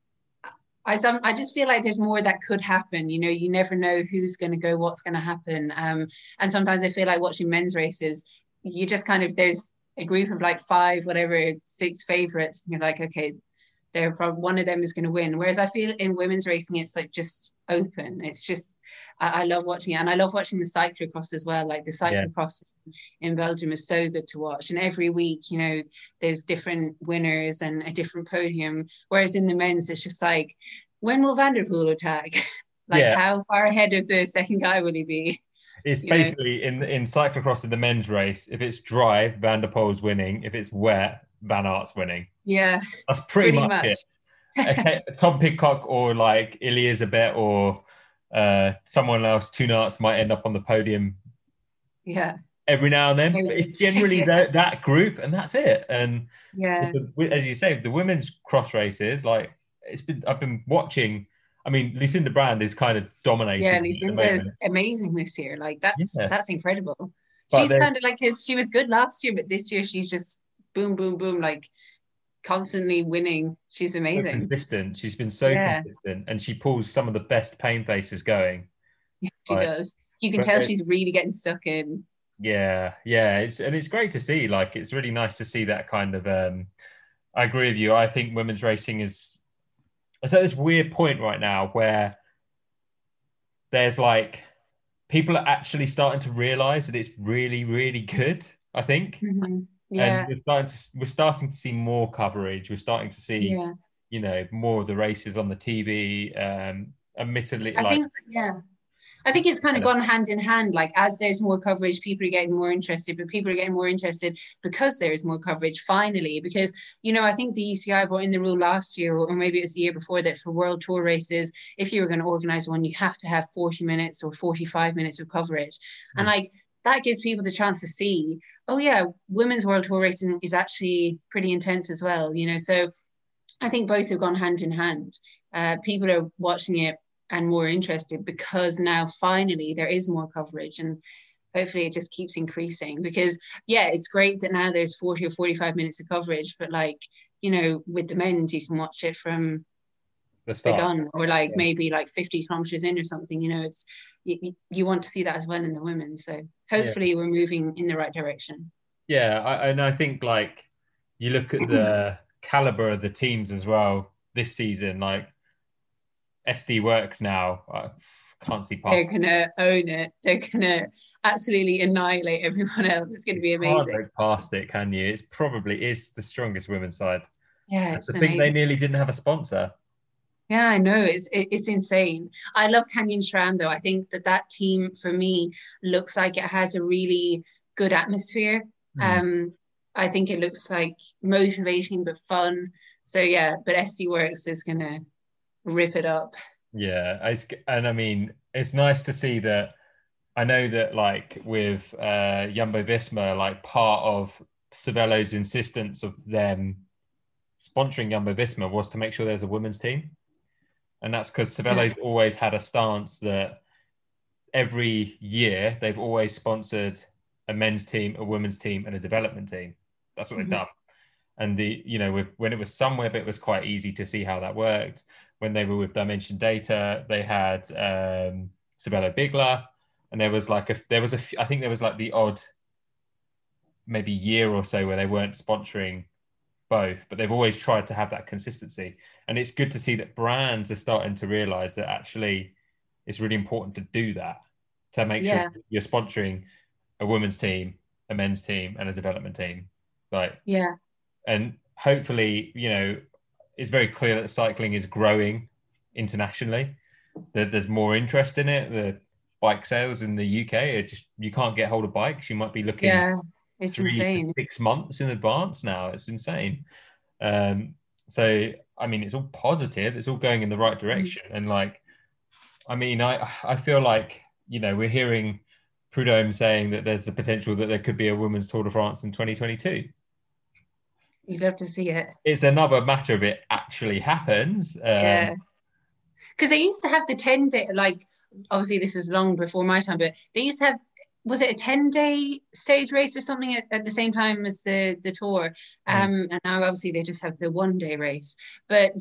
I just feel like there's more that could happen. You know, you never know who's going to go, what's going to happen. And sometimes I feel like watching men's races, you just kind of, there's a group of like 5, whatever, 6 favorites. And you're like, okay, they're probably one of them is going to win. Whereas I feel in women's racing, it's like just open. It's just, I love watching it. And I love watching the cyclocross as well. Like the cyclocross in Belgium is so good to watch. And every week, you know, there's different winners and a different podium. Whereas in the men's, it's just like, when will Van der Poel attack? Like, how far ahead of the second guy will he be? It's basically in cyclocross in the men's race, if it's dry, Van der Poel's winning. If it's wet, Van Aert's winning. Yeah. That's pretty much it. Okay, Tom Pidcock or like Elizabeth or someone else, Toonarts might end up on the podium. Yeah. Every now and then, but it's generally that group, and that's it. And as you say, the women's cross races, like I've been watching. I mean, Lucinda Brand is kind of dominating. Yeah, Lucinda's amazing this year. Like that's incredible. But she's kind of like, she was good last year, but this year she's just boom, boom, boom, like constantly winning. She's amazing. So consistent. She's been so consistent, and she pulls some of the best pain faces going. Yeah, she does. You can tell she's really getting stuck in. Yeah. It's great to see. Like, it's really nice to see that kind of. I agree with you. I think women's racing is. It's at this weird point right now where there's like people are actually starting to realize that it's really, really good. I think. Mm-hmm. Yeah. And we're starting to see more coverage. We're starting to see, you know, more of the races on the TV. Admittedly, I think it's kind of gone hand in hand. Like, as there's more coverage, people are getting more interested, but people are getting more interested because there is more coverage finally. Because, you know, I think the UCI brought in the rule last year, or maybe it was the year before, that for World Tour races, if you were going to organize one, you have to have 40 minutes or 45 minutes of coverage. And like, that gives people the chance to see, oh yeah, women's World Tour racing is actually pretty intense as well, you know. So I think both have gone hand in hand. People are watching it and more interested because now finally there is more coverage, and hopefully it just keeps increasing. Because it's great that now there's 40 or 45 minutes of coverage, but like, you know, with the men's, you can watch it from the start. begun, or like maybe like 50 kilometers in or something. It's you want to see that as well in the women. So Yeah. hopefully we're moving in the right direction. Yeah, and I think like you look at the caliber of the teams as well this season. Like SD Works now, I can't see They're past. gonna own it. They're gonna absolutely annihilate everyone else. It's gonna You be can't amazing. look past it, can you? It's probably is the strongest women's side. Yeah, And it's to think they amazing. nearly didn't have a sponsor. Yeah, I know. It's insane. I love Canyon Stram though. I think that team for me looks like it has a really good atmosphere. Hmm. Um, I think it looks like motivating but fun. So yeah, but SD Works is gonna rip it up. Yeah, and I mean, it's nice to see that. I know that like with Jumbo Visma, like part of Cervelo's insistence of them sponsoring Jumbo Visma was to make sure there's a women's team, and that's because Yeah. Cervelo's always had a stance that every year they've always sponsored a men's team, a women's team, and a development team. That's what they've Mhm. done. And when it was Sunweb, it was quite easy to see how that worked. When they were with Dimension Data, they had Cervelo Bigla, and I think there was like the odd maybe year or so where they weren't sponsoring both, but they've always tried to have that consistency. And it's good to see that brands are starting to realize that actually it's really important to do that, to make sure Yeah, you're sponsoring a women's team, a men's team, and a development team. Like, yeah, and hopefully, it's very clear that cycling is growing internationally. That there's more interest in it. The bike sales in the UK are just you can't get hold of bikes. You might be looking yeah. It's insane. 3 to 6 months in advance now. It's insane. Um, so I mean, it's all positive. It's all going in the right Mm. direction. And like, I mean, I feel like we're hearing Prudhomme saying that there's the potential that there could be a women's Tour de France in 2022. You'd love to see it. It's another matter of it actually happens. Yeah. Because they used to have the 10-day, like obviously this is long before my time, but they used to have, was it a 10-day stage race or something at the same time as the tour? And now obviously they just have the 1-day race. But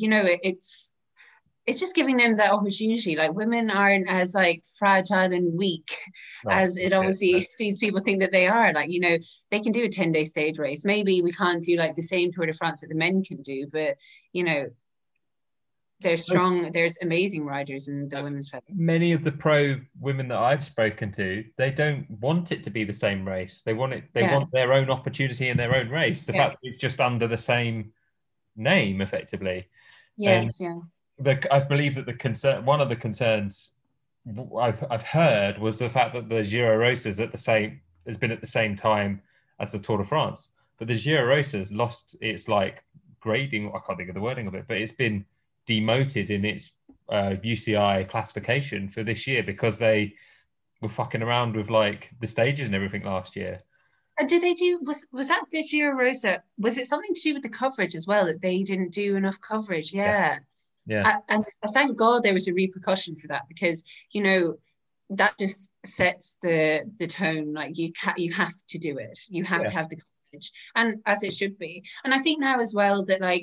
it's just giving them that opportunity. Like women aren't as like fragile and weak That's as it bullshit. obviously seems people think that they are. Like, they can do a 10-day stage race. Maybe we can't do like the same Tour de France that the men can do, but you know, they're strong. There's amazing riders in the women's feather. Many of the pro women that I've spoken to, they don't want it to be the same race. They want it. They Yeah, want their own opportunity in their own race. The yeah, fact that it's just under the same name, effectively, and yes, yeah. I believe that one of the concerns I've heard was the fact that the Giro Rosas has been at the same time as the Tour de France, but the Giro Rosas lost its like grading. I can't think of the wording of it, but it's been demoted in its UCI classification for this year because they were fucking around with like the stages and everything last year. Did they do was that the Giro Rosa? Was it something to do with the coverage as well that they didn't do enough coverage? Yeah, Yeah, yeah, and thank God there was a repercussion for that because that just sets the tone. Like you have to do it. You have yeah. to have the coverage, and as it should be. And I think now as well that like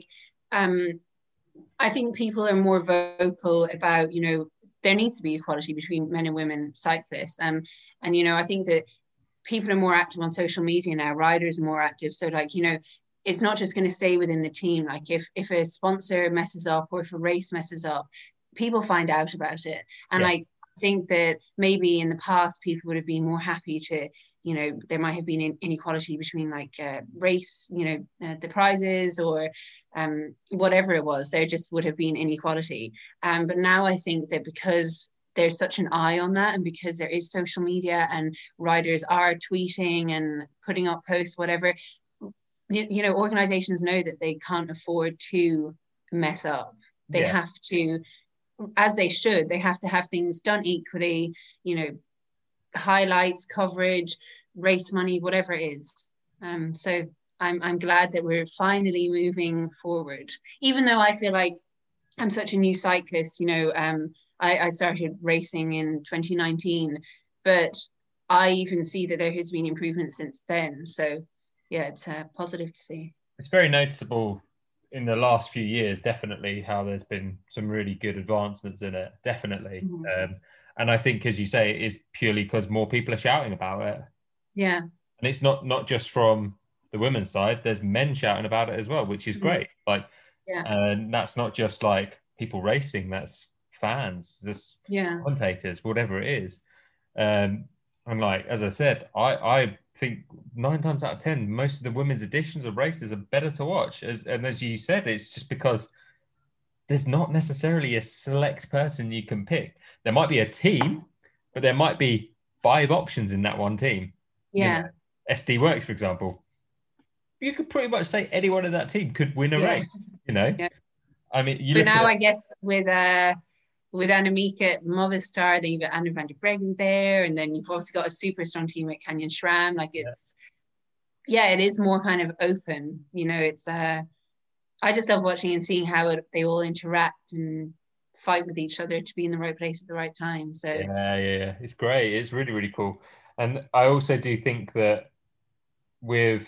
I think people are more vocal about, there needs to be equality between men and women cyclists. And I think that people are more active on social media now. Riders are more active. So like, it's not just going to stay within the team. Like if a sponsor messes up or if a race messes up, people find out about it. And Yeah. like I think that maybe in the past people would have been more happy to, there might have been inequality between like race, the prizes or whatever it was. There just would have been inequality. But now I think that because there's such an eye on that and because there is social media and riders are tweeting and putting up posts, whatever, organizations know that they can't afford to mess up. They Yeah. have to, as they should, they have to have things done equally, highlights, coverage, race money, whatever it is. So I'm glad that we're finally moving forward, even though I feel like I'm such a new cyclist. I started racing in 2019, but I even see that there has been improvement since then. So yeah, it's positive to see. It's very noticeable in the last few years, definitely how there's been some really good advancements in it, definitely. And I think, as you say, it is purely because more people are shouting about it. Yeah. And it's not just from the women's side. There's men shouting about it as well, which is great. Like, Yeah. and that's not just like people racing. That's fans, this commentators, whatever it is. And like as I said, I think 9 times out of 10, most of the women's editions of races are better to watch. And as you said, it's just because there's not necessarily a select person you can pick. There might be a team, but there might be 5 options in that one team. Yeah. You know, SD Works, for example, you could pretty much say anyone in that team could win a race. You know, I mean, but now I guess with Annemiek Movistar, then you've got Anna van der Breggen there, and then you've obviously got a super strong team at Canyon SRAM. Like it's it is more kind of open. You know, it's I just love watching and seeing how they all interact and fight with each other to be in the right place at the right time. So yeah, it's great. It's really, really cool. And I also do think that with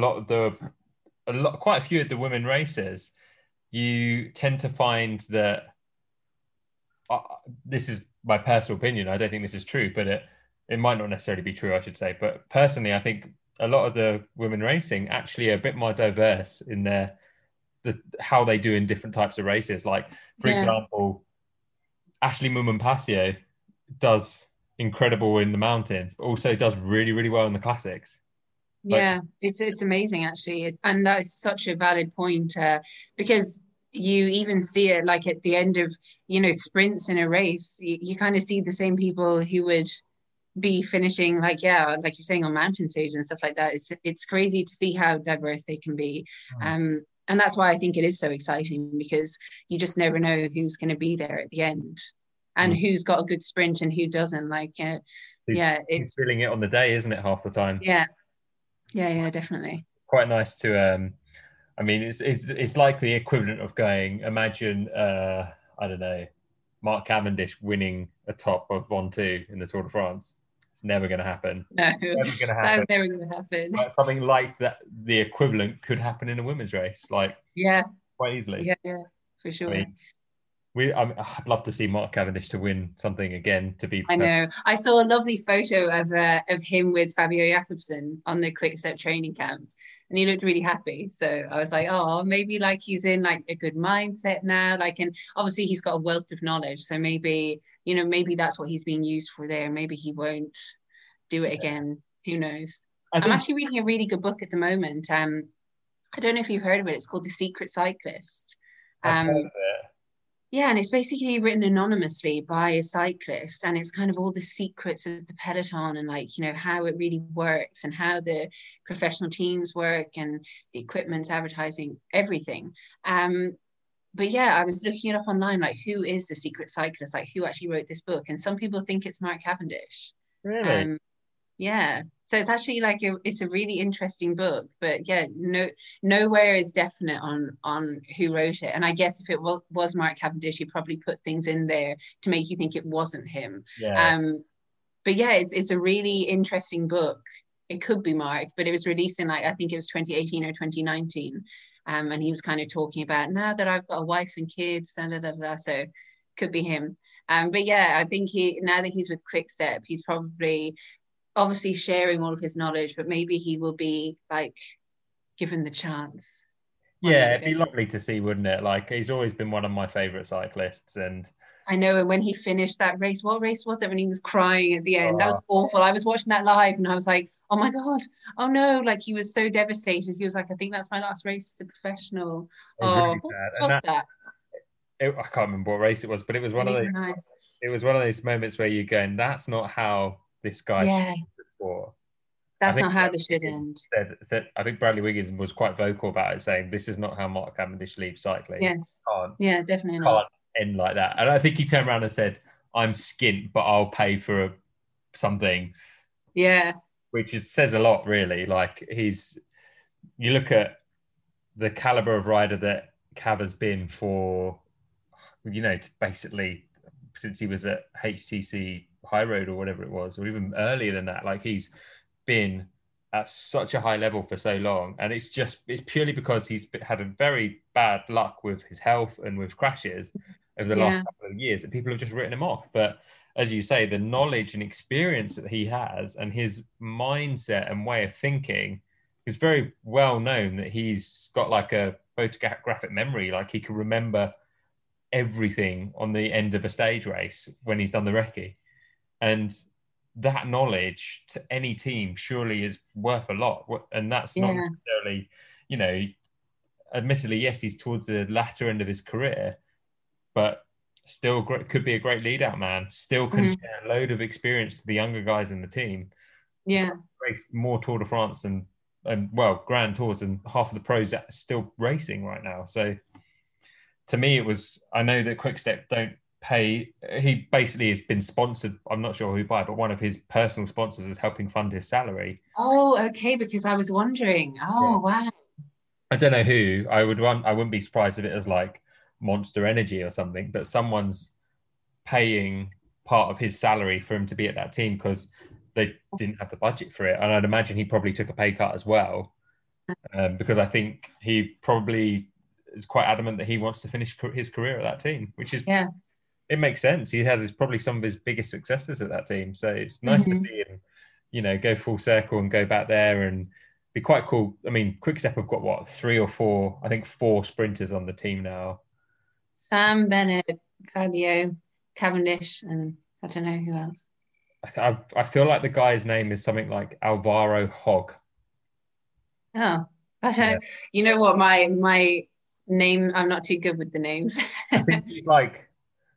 quite a few of the women racers, you tend to find that this is my personal opinion. I don't think this is true, but it might not necessarily be true, I should say. But personally, I think a lot of the women racing actually are a bit more diverse in how they do in different types of races. Like, for example, Ashley Mumman-Pasio does incredible in the mountains, but also does really, really well in the classics. Yeah, it's amazing actually, and that is such a valid point because you even see it like at the end of sprints in a race, you kind of see the same people who would be finishing like you're saying on mountain stage and stuff like that. It's crazy to see how diverse they can be, and that's why I think it is so exciting because you just never know who's going to be there at the end and who's got a good sprint and who doesn't. Like it's feeling it on the day, isn't it, half the time? Yeah, definitely. Quite nice to I mean, it's like the equivalent of going, imagine I don't know, Mark Cavendish winning a top of Ventoux in the Tour de France. It's never going to happen. No, never going to happen. That's never going to happen. But something like that, the equivalent could happen in a women's race, like quite easily. Yeah, for sure. I mean, I'd love to see Mark Cavendish to win something again. I know. I saw a lovely photo of him with Fabio Jakobsen on the Quick Step training camp, and he looked really happy. So I was like, oh, maybe like he's in like a good mindset now. Like, and obviously he's got a wealth of knowledge, so maybe maybe that's what he's being used for there. Maybe he won't do it again. Who knows? I'm actually reading a really good book at the moment. I don't know if you've heard of it. It's called The Secret Cyclist. I've heard of it. Yeah, and it's basically written anonymously by a cyclist, and it's kind of all the secrets of the peloton and like how it really works and how the professional teams work and the equipment, advertising, everything. But yeah, I was looking it up online, like who is the secret cyclist, like who actually wrote this book, and some people think it's Mark Cavendish. Really? Yeah, so it's actually like it's a really interesting book, but yeah, nowhere is definite on who wrote it. And I guess if it was Mark Cavendish, he probably put things in there to make you think it wasn't him. But yeah, it's a really interesting book. It could be Mark, but it was released in like I think it was 2018 or 2019, and he was kind of talking about now that I've got a wife and kids, so could be him. But yeah, I think now that he's with Quick Step, he's probably obviously sharing all of his knowledge, but maybe he will be like given the chance. Yeah, it'd be lovely to see, wouldn't it? Like he's always been one of my favorite cyclists, and I know. And when he finished that race, what race was it? When he was crying at the end, that was awful. I was watching that live, and I was like, "Oh my god, oh no!" Like he was so devastated. He was like, "I think that's my last race as a professional." Really what was that? I can't remember what race it was, but it was one of those. It was one of those moments where you're going, "That's not how this guy should be before." That's not how this should end. I think Bradley Wiggins was quite vocal about it, saying, "This is not how Mark Cavendish leaves cycling." Yes. Definitely not. Can't end like that. And I think he turned around and said, "I'm skint, but I'll pay for something." Yeah. Which says a lot, really. Like you look at the caliber of rider that Cav has been for, basically since he was at HTC High Road or whatever it was, or even earlier than that. Like he's been at such a high level for so long, and it's purely because he's had a very bad luck with his health and with crashes over the last Yeah. couple of years that people have just written him off. But as you say, the knowledge and experience that he has and his mindset and way of thinking is very well known, that he's got like a photographic memory. Like he can remember everything on the end of a stage race when he's done the recce. And that knowledge to any team surely is worth a lot. And that's not Yeah. necessarily, you know, admittedly, yes, he's towards the latter end of his career, but still could be a great lead out man, still can share a load of experience to the younger guys in the team. Yeah. Raced more Tour de France and well, Grand Tours and half of the pros that are still racing right now. So to me, it was, I know that Quickstep don't pay, he basically has been sponsored, I'm not sure who by, but one of his personal sponsors is helping fund his salary. Oh, okay, because I was wondering. Oh, wow. I don't know who. I wouldn't be surprised if it was like Monster Energy or something, but someone's paying part of his salary for him to be at that team because they didn't have the budget for it. And I'd imagine he probably took a pay cut as well, because I think he probably is quite adamant that he wants to finish his career at that team, which is, it makes sense. He has probably some of his biggest successes at that team. So it's nice to see him, you know, go full circle and go back there and be quite cool. I mean, Quickstep have got what, 3 or 4, I think 4 sprinters on the team now. Sam Bennett, Fabio, Cavendish, and I don't know who else. I feel like the guy's name is something like Alvaro Hogg. Oh, you know what? My name, I'm not too good with the names. I think he's like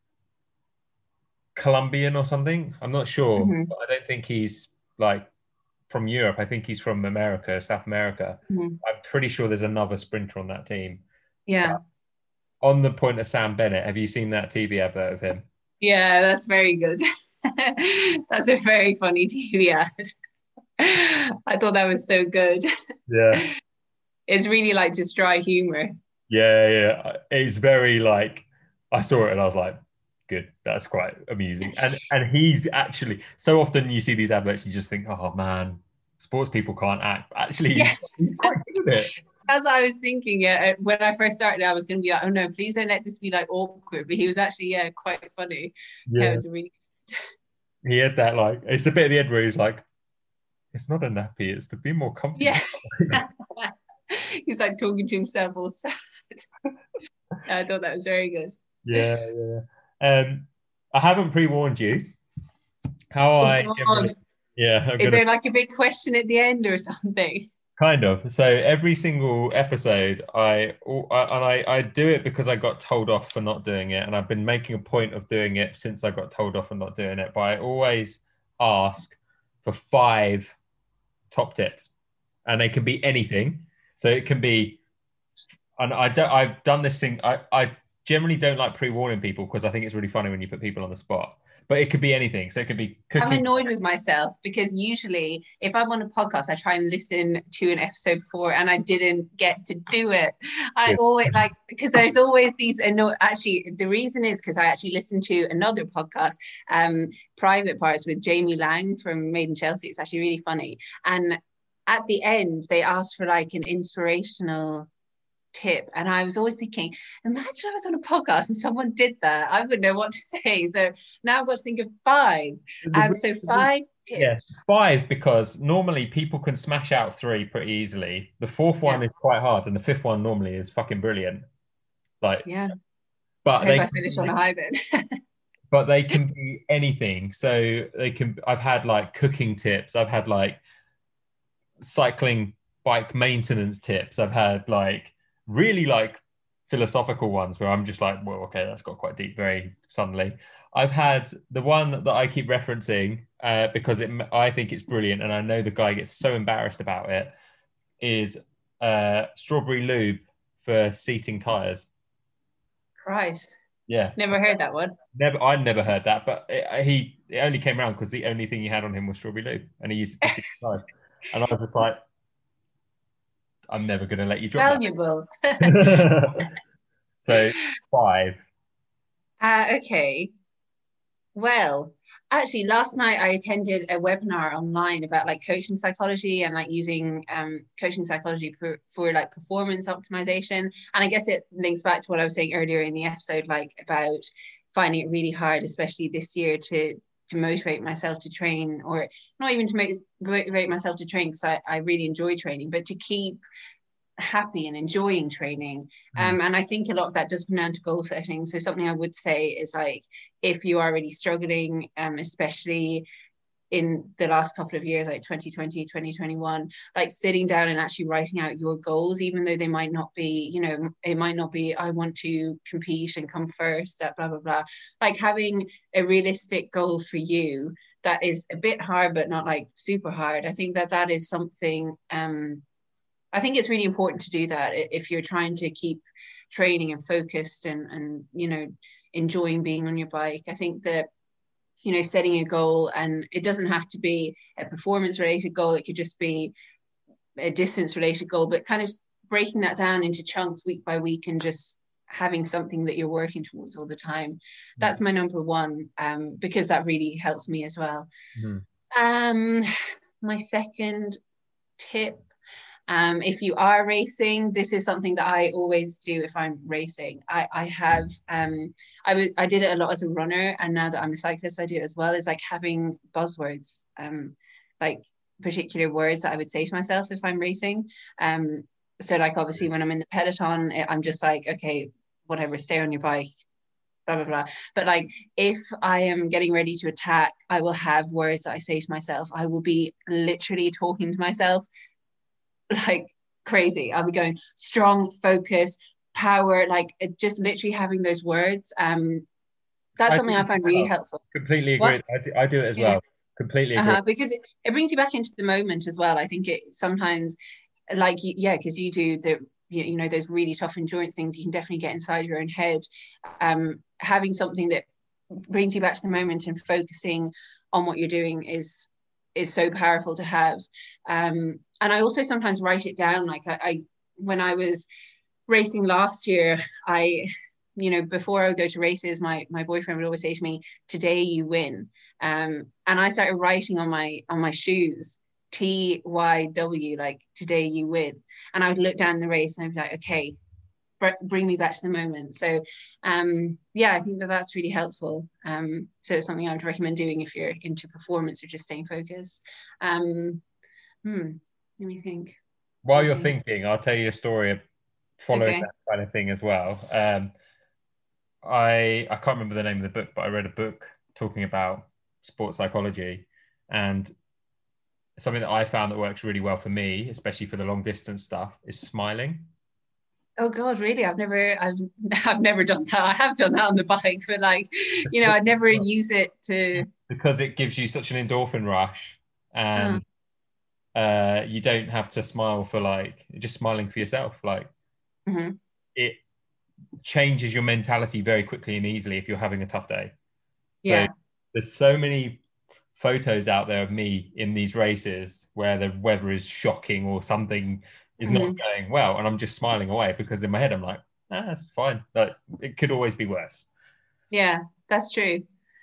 Colombian or something. I'm not sure. But I don't think he's like from Europe. I think he's from America, South America. I'm pretty sure there's another sprinter on that team. Yeah. But on the point of Sam Bennett, have you seen that TV advert of him? Yeah, that's very good. That's a very funny TV ad. I thought that was so good. Yeah. It's really like just dry humor. Yeah. It's very like, I saw it and I was like, good, that's quite amusing. And he's actually, so often you see these adverts, you just think, oh man, sports people can't act. Actually, he's quite good at it. As I was thinking, when I first started, I was going to be like, oh no, please don't let this be like awkward. But he was actually, quite funny. Yeah, it was really. He had that like, it's a bit at the end where he's like, it's not a nappy, it's to be more comfortable. Yeah. He's like talking to himself all sad. I thought that was very good. Yeah. I haven't pre-warned you. Is there like a big question at the end or something? Kind of. So every single episode, I do it because I got told off for not doing it, and I've been making a point of doing it since I got told off for not doing it. But I always ask for 5 top tips, and they can be anything. So it can be, and I've done this thing. I generally don't like pre-warning people because I think it's really funny when you put people on the spot. But it could be anything. So it could be cooking. I'm annoyed with myself because usually if I'm on a podcast, I try and listen to an episode before and I didn't get to do it. I always because there's always these, actually the reason is because I actually listened to another podcast, Private Parts with Jamie Lang from Made in Chelsea. It's actually really funny. And at the end, they asked for like an inspirational tip, and I was always thinking, imagine I was on a podcast and someone did that, I wouldn't know what to say. So now I've got to think of 5. So 5 tips. Yes, 5, because normally people can smash out 3 pretty easily. The 4th one is quite hard, and the 5th one normally is fucking brilliant. But I finish on a high then. But they can be anything. So they can. I've had like cooking tips. I've had like cycling bike maintenance tips. I've had like really like philosophical ones where I'm just like, well, okay, that's got quite deep very suddenly. I've had the one that I keep referencing because I think it's brilliant, and I know the guy gets so embarrassed about it, is strawberry lube for seating tires. Christ. Yeah. Never heard that one. I'd never heard that, but it only came around because the only thing he had on him was strawberry lube, and he used it to seat tires. And I was just like, I'm never going to let you drop valuable. So 5. Okay. Well, actually, last night I attended a webinar online about like coaching psychology and like using coaching psychology for like performance optimization. And I guess it links back to what I was saying earlier in the episode, like about finding it really hard, especially this year, to motivate myself to train, or not even to motivate myself to train because I really enjoy training, but to keep happy and enjoying training. And I think a lot of that does come down to goal setting. So something I would say is like, if you are really struggling, especially in the last couple of years, like 2020, 2021, like sitting down and actually writing out your goals, even though they might not be, you know, it might not be, I want to compete and come first, that blah, blah, blah. Like having a realistic goal for you that is a bit hard, but not like super hard. I think that that is something, I think it's really important to do that if you're trying to keep training and focused and you know, enjoying being on your bike. I think that, you know, setting a goal, and it doesn't have to be a performance related goal, it could just be a distance related goal, but kind of breaking that down into chunks week by week and just having something that you're working towards all the time. That's my number one, because that really helps me as well. My second tip, if you are racing, this is something that I always do if I'm racing. I have, I did it a lot as a runner, and now that I'm a cyclist, I do it as well, is like having buzzwords, like particular words that I would say to myself if I'm racing. So like obviously when I'm in the peloton, I'm just like, okay, whatever, stay on your bike, blah, blah, blah. But like if I am getting ready to attack, I will have words that I say to myself. I will be literally talking to myself like crazy. I'll be going strong, focus, power, like just literally having those words. That's something I find really helpful. Completely agree. I do it as well. Completely agree. Because it brings you back into the moment as well. I think it sometimes, like, yeah, because you do the, you know, those really tough endurance things, you can definitely get inside your own head. Having something that brings you back to the moment and focusing on what you're doing is so powerful to have. And I also sometimes write it down. Like I when I was racing last year, you know, before I would go to races, my boyfriend would always say to me, "Today you win." And I started writing on my shoes, TYW, like today you win. And I would look down the race and I'd be like, okay, bring me back to the moment. So yeah, I think that that's really helpful. So it's something I would recommend doing if you're into performance or just staying focused. Let me think. While you're thinking, I'll tell you a story following that kind of thing as well. I can't remember the name of the book, but I read a book talking about sports psychology, and something that I found that works really well for me, especially for the long distance stuff, is smiling. Oh God, really? I've never done that. I have done that on the bike, but like, you know, I'd never use it to, because it gives you such an endorphin rush, and you don't have to smile for like just smiling for yourself. Like it changes your mentality very quickly and easily if you're having a tough day. So there's so many photos out there of me in these races where the weather is shocking or something is not going well, and I'm just smiling away because in my head I'm like, that's fine. Like it could always be worse. Yeah, that's true.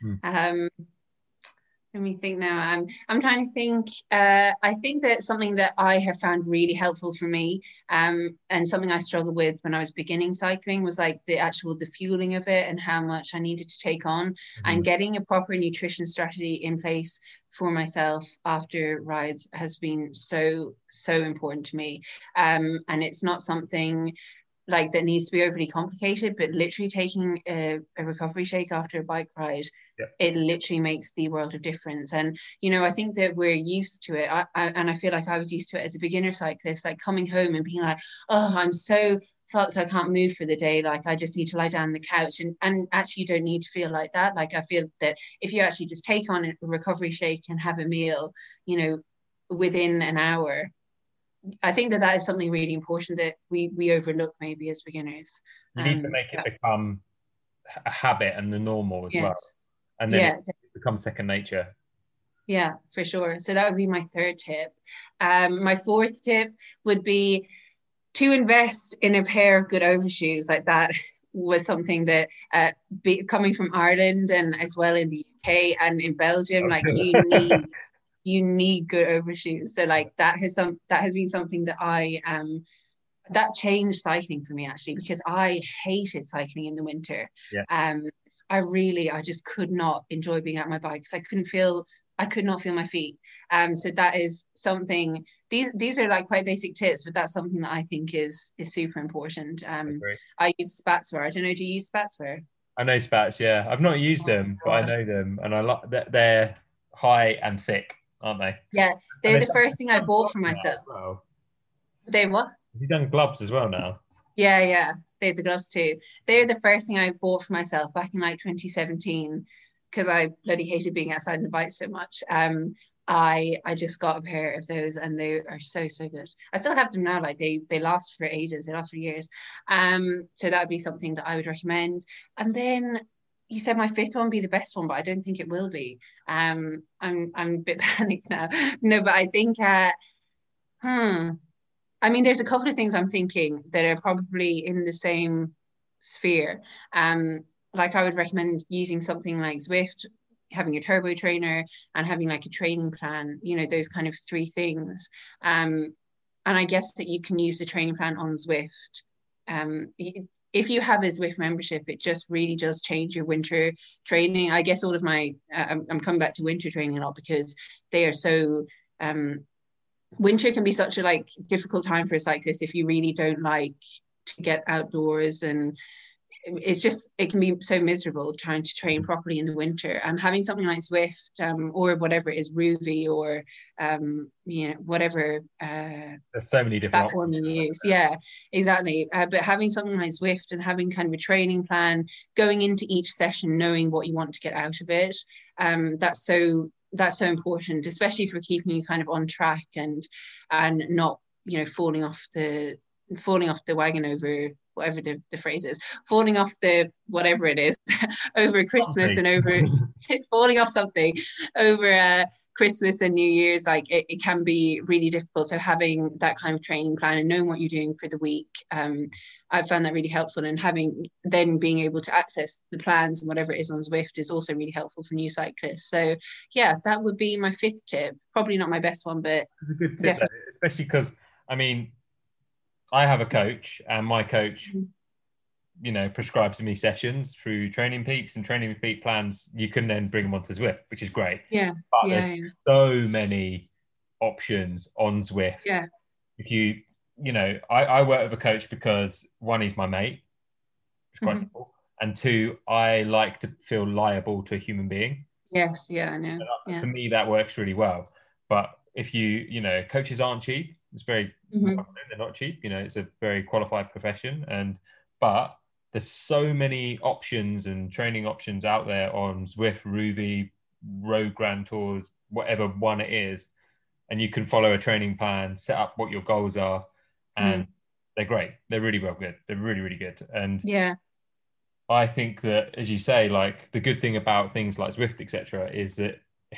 Let me think now. I'm trying to think. I think that something that I have found really helpful for me, and something I struggled with when I was beginning cycling, was like the fueling of it and how much I needed to take on, and getting a proper nutrition strategy in place for myself after rides has been so important to me. And it's not something like that needs to be overly complicated, but literally taking a recovery shake after a bike ride, it literally makes the world of difference. And you know, I think that we're used to it. And I feel like I was used to it as a beginner cyclist, like coming home and being like, oh, I'm so fucked, I can't move for the day, like I just need to lie down on the couch. And actually you don't need to feel like that. Like I feel that if you actually just take on a recovery shake and have a meal, you know, within an hour, I think that is something really important that we overlook maybe as beginners. You need to make it become a habit and the normal as well. And then it becomes second nature. Yeah, for sure. So that would be my third tip. My fourth tip would be to invest in a pair of good overshoes. Like that was something that coming from Ireland and as well in the UK and in Belgium, like you need good overshoes. So like that has been something that that changed cycling for me actually, because I hated cycling in the winter. Yeah. I just could not enjoy being at my bike because I could not feel my feet. So that is something. These are like quite basic tips, but that's something that I think is super important. I use Spatswear. I don't know. Do you use Spatswear? I know Spats. Yeah, I've not used them, but I know them, and I like that they're high and thick, aren't they? Yeah, they're the first thing I bought for myself. Well. They what? Has he done gloves as well now? Yeah. They have the gloves too. They're the first thing I bought for myself back in like 2017 because I bloody hated being outside on the bike so much. I just got a pair of those and they are so good. I still have them now. Like they last for ages. They last for years. So that would be something that I would recommend. And then you said my fifth one be the best one, but I don't think it will be. I'm a bit panicked now. No, but I think I mean, there's a couple of things I'm thinking that are probably in the same sphere. Like I would recommend using something like Zwift, having your turbo trainer and having like a training plan, those kind of three things. And I guess that you can use the training plan on Zwift. If you have a Zwift membership, it just really does change your winter training. I guess all of I'm coming back to winter training a lot because they are so, winter can be such a difficult time for a cyclist if you really don't like to get outdoors, and it can be so miserable trying to train properly in the winter. Having something like Zwift or whatever it is, Ruvi or whatever there's so many different platform you use. Yeah, exactly. But having something like Zwift and having kind of a training plan, going into each session knowing what you want to get out of it, that's so important, especially for keeping you kind of on track and not falling off the wagon over whatever the phrase is, falling off the whatever it is over Christmas and over falling off something over Christmas and New Year's. Like it can be really difficult. So having that kind of training plan and knowing what you're doing for the week, I found that really helpful. And being able to access the plans and whatever it is on Zwift is also really helpful for new cyclists. So yeah, that would be my fifth tip. Probably not my best one, but it's a good tip, especially because I mean, I have a coach, and my coach, prescribes me sessions through Training Peaks, and Training Peak plans. You can then bring them onto Zwift, which is great. Yeah, but there's so many options on Zwift. Yeah, if I work with a coach because one, he's my mate, it's quite simple, and two, I like to feel liable to a human being. Yes, yeah, I know. For me, that works really well. But if coaches aren't cheap. It's very, they're not cheap. It's a very qualified profession, but there's so many options and training options out there on Zwift, Ruvi, Road Grand Tours, whatever one it is, and you can follow a training plan, set up what your goals are, and they're great. They're really well good. They're really, really good. And yeah, I think that, as you say, like the good thing about things like Zwift, etc., is that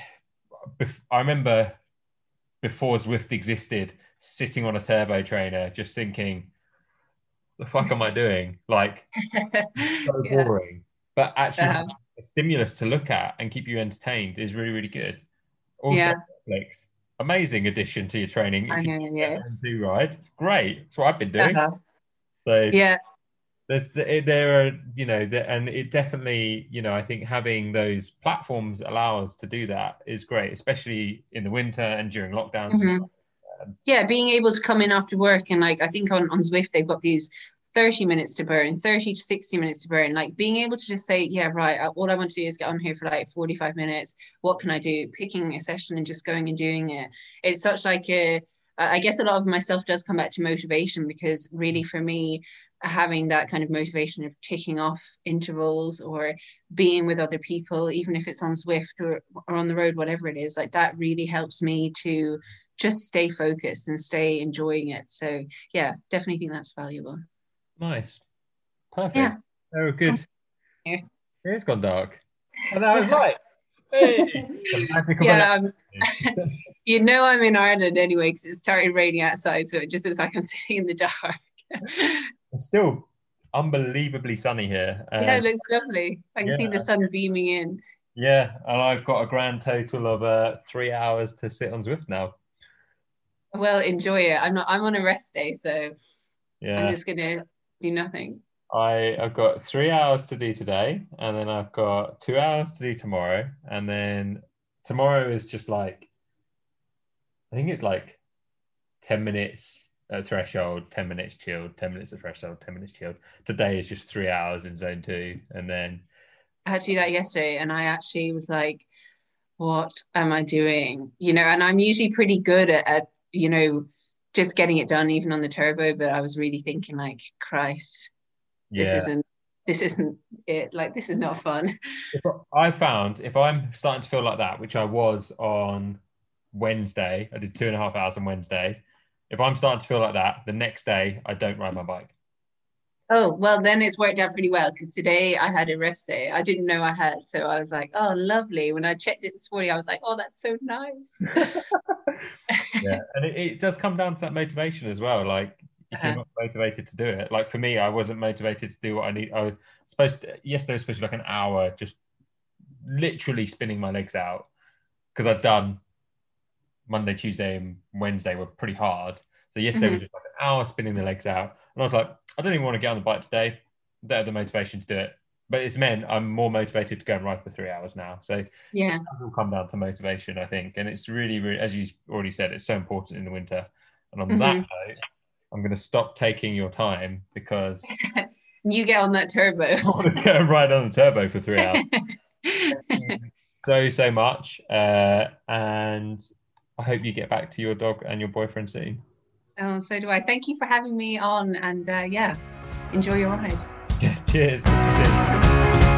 I remember before Zwift existed, sitting on a turbo trainer, just thinking, the fuck am I doing? Like, so boring. But actually, a stimulus to look at and keep you entertained is really, really good. Also, Netflix, amazing addition to your training. I know, yes. Ride, great. That's what I've been doing. So yeah, there are, and it definitely, I think having those platforms allow us to do that is great, especially in the winter and during lockdowns. As well. Yeah, being able to come in after work and I think on Zwift they've got these 30 minutes to burn, 30 to 60 minutes to burn, like being able to just say, yeah, right, all I want to do is get on here for like 45 minutes. What can I do? Picking a session and just going and doing it. It's such I guess a lot of myself does come back to motivation, because really for me, having that kind of motivation of ticking off intervals or being with other people, even if it's on Zwift or on the road, whatever it is, like that really helps me to just stay focused and stay enjoying it. So yeah, definitely think that's valuable. Nice. Perfect. Yeah. Very good. It's gone dark. And now it's light. Hey. Yeah, I'm in Ireland anyway because it started raining outside, so it just looks like I'm sitting in the dark. Still, unbelievably sunny here. Yeah, it looks lovely. I can see the sun beaming in. Yeah, and I've got a grand total of 3 hours to sit on Zwift now. Well, enjoy it. I'm on a rest day, so Yeah, I'm just gonna do nothing. I've got 3 hours to do today, and then I've got 2 hours to do tomorrow, and then tomorrow is just like, I think it's like 10 minutes at threshold, 10 minutes chilled, 10 minutes at threshold, 10 minutes chilled. Today is just 3 hours in zone 2, and then I had to do that yesterday, and I actually was like, what am I doing? You know, and I'm usually pretty good at you know, just getting it done even on the turbo, but I was really thinking like, Christ, this yeah. isn't it. Like, this is not fun. I found if I'm starting to feel like that, which I was on Wednesday, I did 2.5 hours on Wednesday. If I'm starting to feel like that, the next day I don't ride my bike. Oh, well, then it's worked out pretty well because today I had a rest day. I didn't know I had. So I was like, oh, lovely. When I checked it this morning, I was like, oh, that's so nice. Yeah. And it does come down to that motivation as well. Like, if you're not motivated to do it, like for me, I wasn't motivated to do what I need. I was yesterday was supposed to be like an hour, just literally spinning my legs out because I'd done Monday, Tuesday, and Wednesday were pretty hard. So yesterday was just like an hour spinning the legs out. And I was like, I don't even want to get on the bike today. I don't have the motivation to do it. But it's meant I'm more motivated to go and ride for 3 hours now. So yeah, it does all come down to motivation, I think. And it's really, really, as you already said, it's so important in the winter. And on that note, I'm going to stop taking your time because you get on that turbo. I want to go and ride on the turbo for 3 hours. so much. And I hope you get back to your dog and your boyfriend soon. Oh, so do I. Thank you for having me on, and yeah, enjoy your ride. Yeah, cheers.